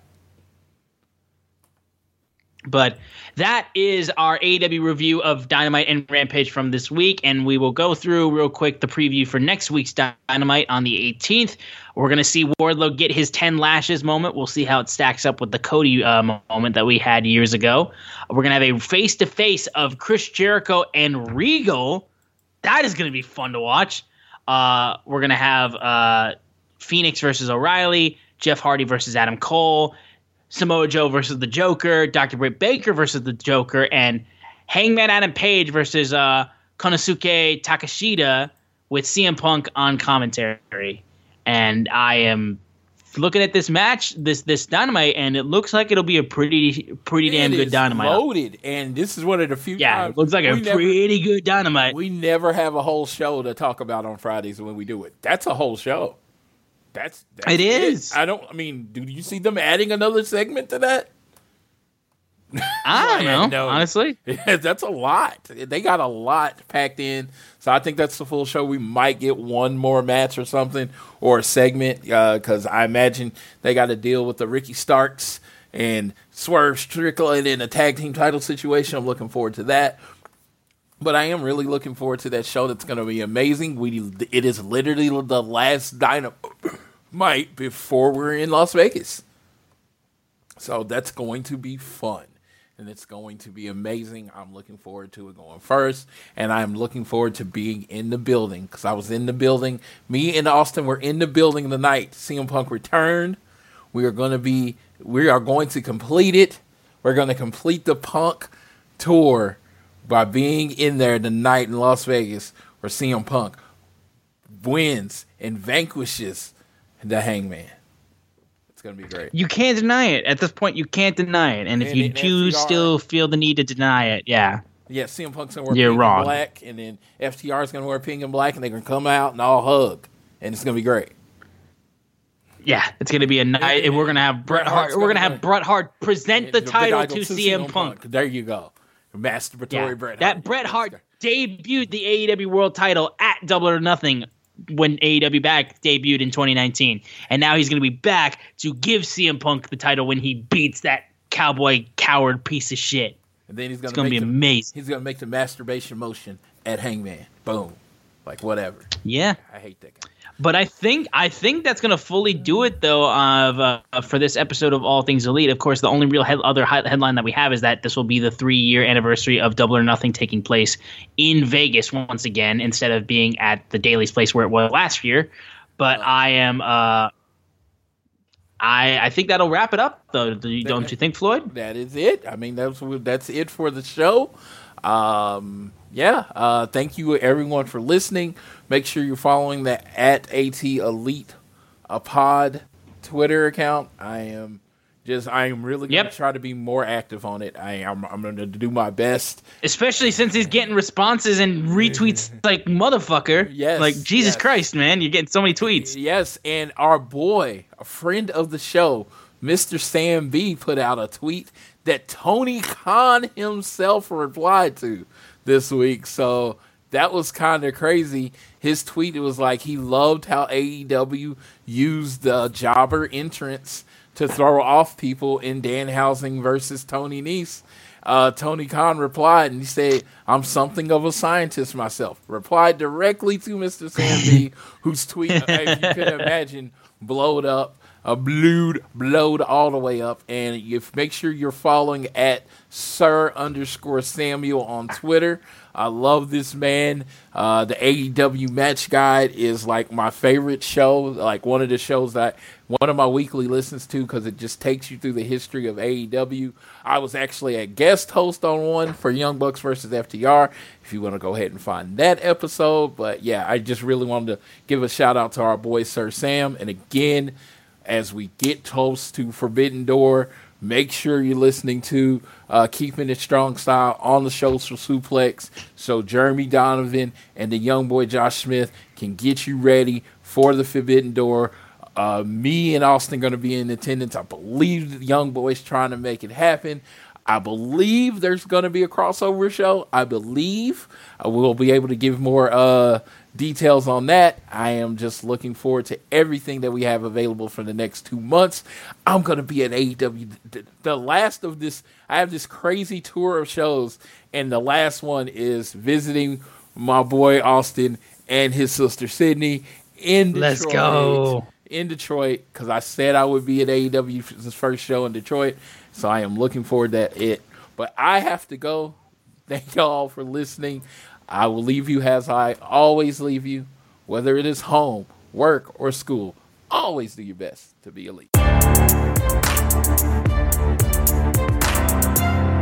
But that is our AEW review of Dynamite and Rampage from this week, and we will go through real quick the preview for next week's Dynamite on the 18th. We're going to see Wardlow get his 10 lashes moment. We'll see how it stacks up with the Cody moment that we had years ago. We're going to have a face-to-face of Chris Jericho and Regal. That is going to be fun to watch. We're going to have Phoenix versus O'Reilly, Jeff Hardy versus Adam Cole, Samoa Joe versus the Joker, Dr. Britt Baker versus the Joker, and Hangman Adam Page versus Konosuke Takeshita with CM Punk on commentary. And I am looking at this match, this Dynamite, and it looks like it'll be a pretty damn good Dynamite. Loaded, and this is one of the few times. Yeah, it looks like a pretty good Dynamite. We never have a whole show to talk about on Fridays when we do it. That's a whole show. That's it is. Do you see them adding another segment to that? I don't know, honestly. Yeah, that's a lot. They got a lot packed in. So I think that's the full show. We might get one more match or something, or a segment, because I imagine they got to deal with the Ricky Starks and Swerve Strickland in a tag team title situation. I'm looking forward to that. But I am really looking forward to that show. That's going to be amazing. It is literally the last Dynamite before we're in Las Vegas. So that's going to be fun. And it's going to be amazing. I'm looking forward to it going first. And I'm looking forward to being in the building, because I was in the building. Me and Austin were in the building the night CM Punk returned. We are going to complete it. We're going to complete the Punk tour by being in there the night in Las Vegas where CM Punk wins and vanquishes the Hangman. It's going to be great. You can't deny it. At this point, you can't deny it. And if you do still feel the need to deny it, yeah. Yeah, CM Punk's going to wear pink and black, and then FTR is going to wear pink and black, and they're going to come out and all hug. And it's going to be great. Yeah, it's going to be a night, and we're going to have Bret Hart. We're going to have Bret Hart present the title to CM Punk. There you go. Masturbatory Bret Hart. That Bret Hart debuted the AEW World Title at Double or Nothing when AEW debuted in 2019, and now he's going to be back to give CM Punk the title when he beats that cowboy coward piece of shit. And then it's going to be amazing. He's going to make the masturbation motion at Hangman. Boom. Like, whatever. Yeah. I hate that guy. But I think that's going to fully do it, though, for this episode of All Things Elite. Of course, the only real headline that we have is that this will be the 3-year anniversary of Double or Nothing taking place in Vegas once again, instead of being at the Daily's place where it was last year. But I think that'll wrap it up, though. Don't you think, Floyd? That is it. I mean, that's it for the show. Thank you everyone for listening. Make sure you're following the @AT Elite Pod Twitter account. I am really going to try to be more active on it. I'm going to do my best. Especially since he's getting responses and retweets like motherfucker. Yes. Like, Jesus Christ, man. You're getting so many tweets. Yes, and our boy, a friend of the show, Mr. Sam B, put out a tweet that Tony Khan himself replied to this week. So that was kind of crazy. His tweet, it was like he loved how AEW used the jobber entrance to throw off people in Danhausen versus Tony Nese. Tony Khan replied, and he said, "I'm something of a scientist myself." Replied directly to Mr. Sam B, whose tweet, if you could imagine, blowed up. Blowed all the way up. And you make sure you're following at Sir_Samuel on Twitter. I love this man. The AEW Match Guide is like my favorite show, like one of the shows that one of my weekly listens to, because it just takes you through the history of AEW. I was actually a guest host on one for Young Bucks versus FTR, if you want to go ahead and find that episode. But yeah, I just really wanted to give a shout out to our boy Sir Sam. And again, as we get close to Forbidden Door, make sure you're listening to Keeping It Strong Style on the Social Suplex, so Jeremy Donovan and the young boy Josh Smith can get you ready for the Forbidden Door. Me and Austin going to be in attendance. I believe the young boy's trying to make it happen. I believe there's going to be a crossover show. I believe we'll be able to give more details on that. I am just looking forward to everything that we have available for the next 2 months. I'm going to be at AEW. The last of this, I have this crazy tour of shows, and the last one is visiting my boy Austin and his sister Sydney in Detroit. Let's go. In Detroit, because I said I would be at AEW's first show in Detroit, so I am looking forward to it. But I have to go. Thank y'all for listening. I will leave you as I always leave you, whether it is home, work, or school. Always do your best to be elite.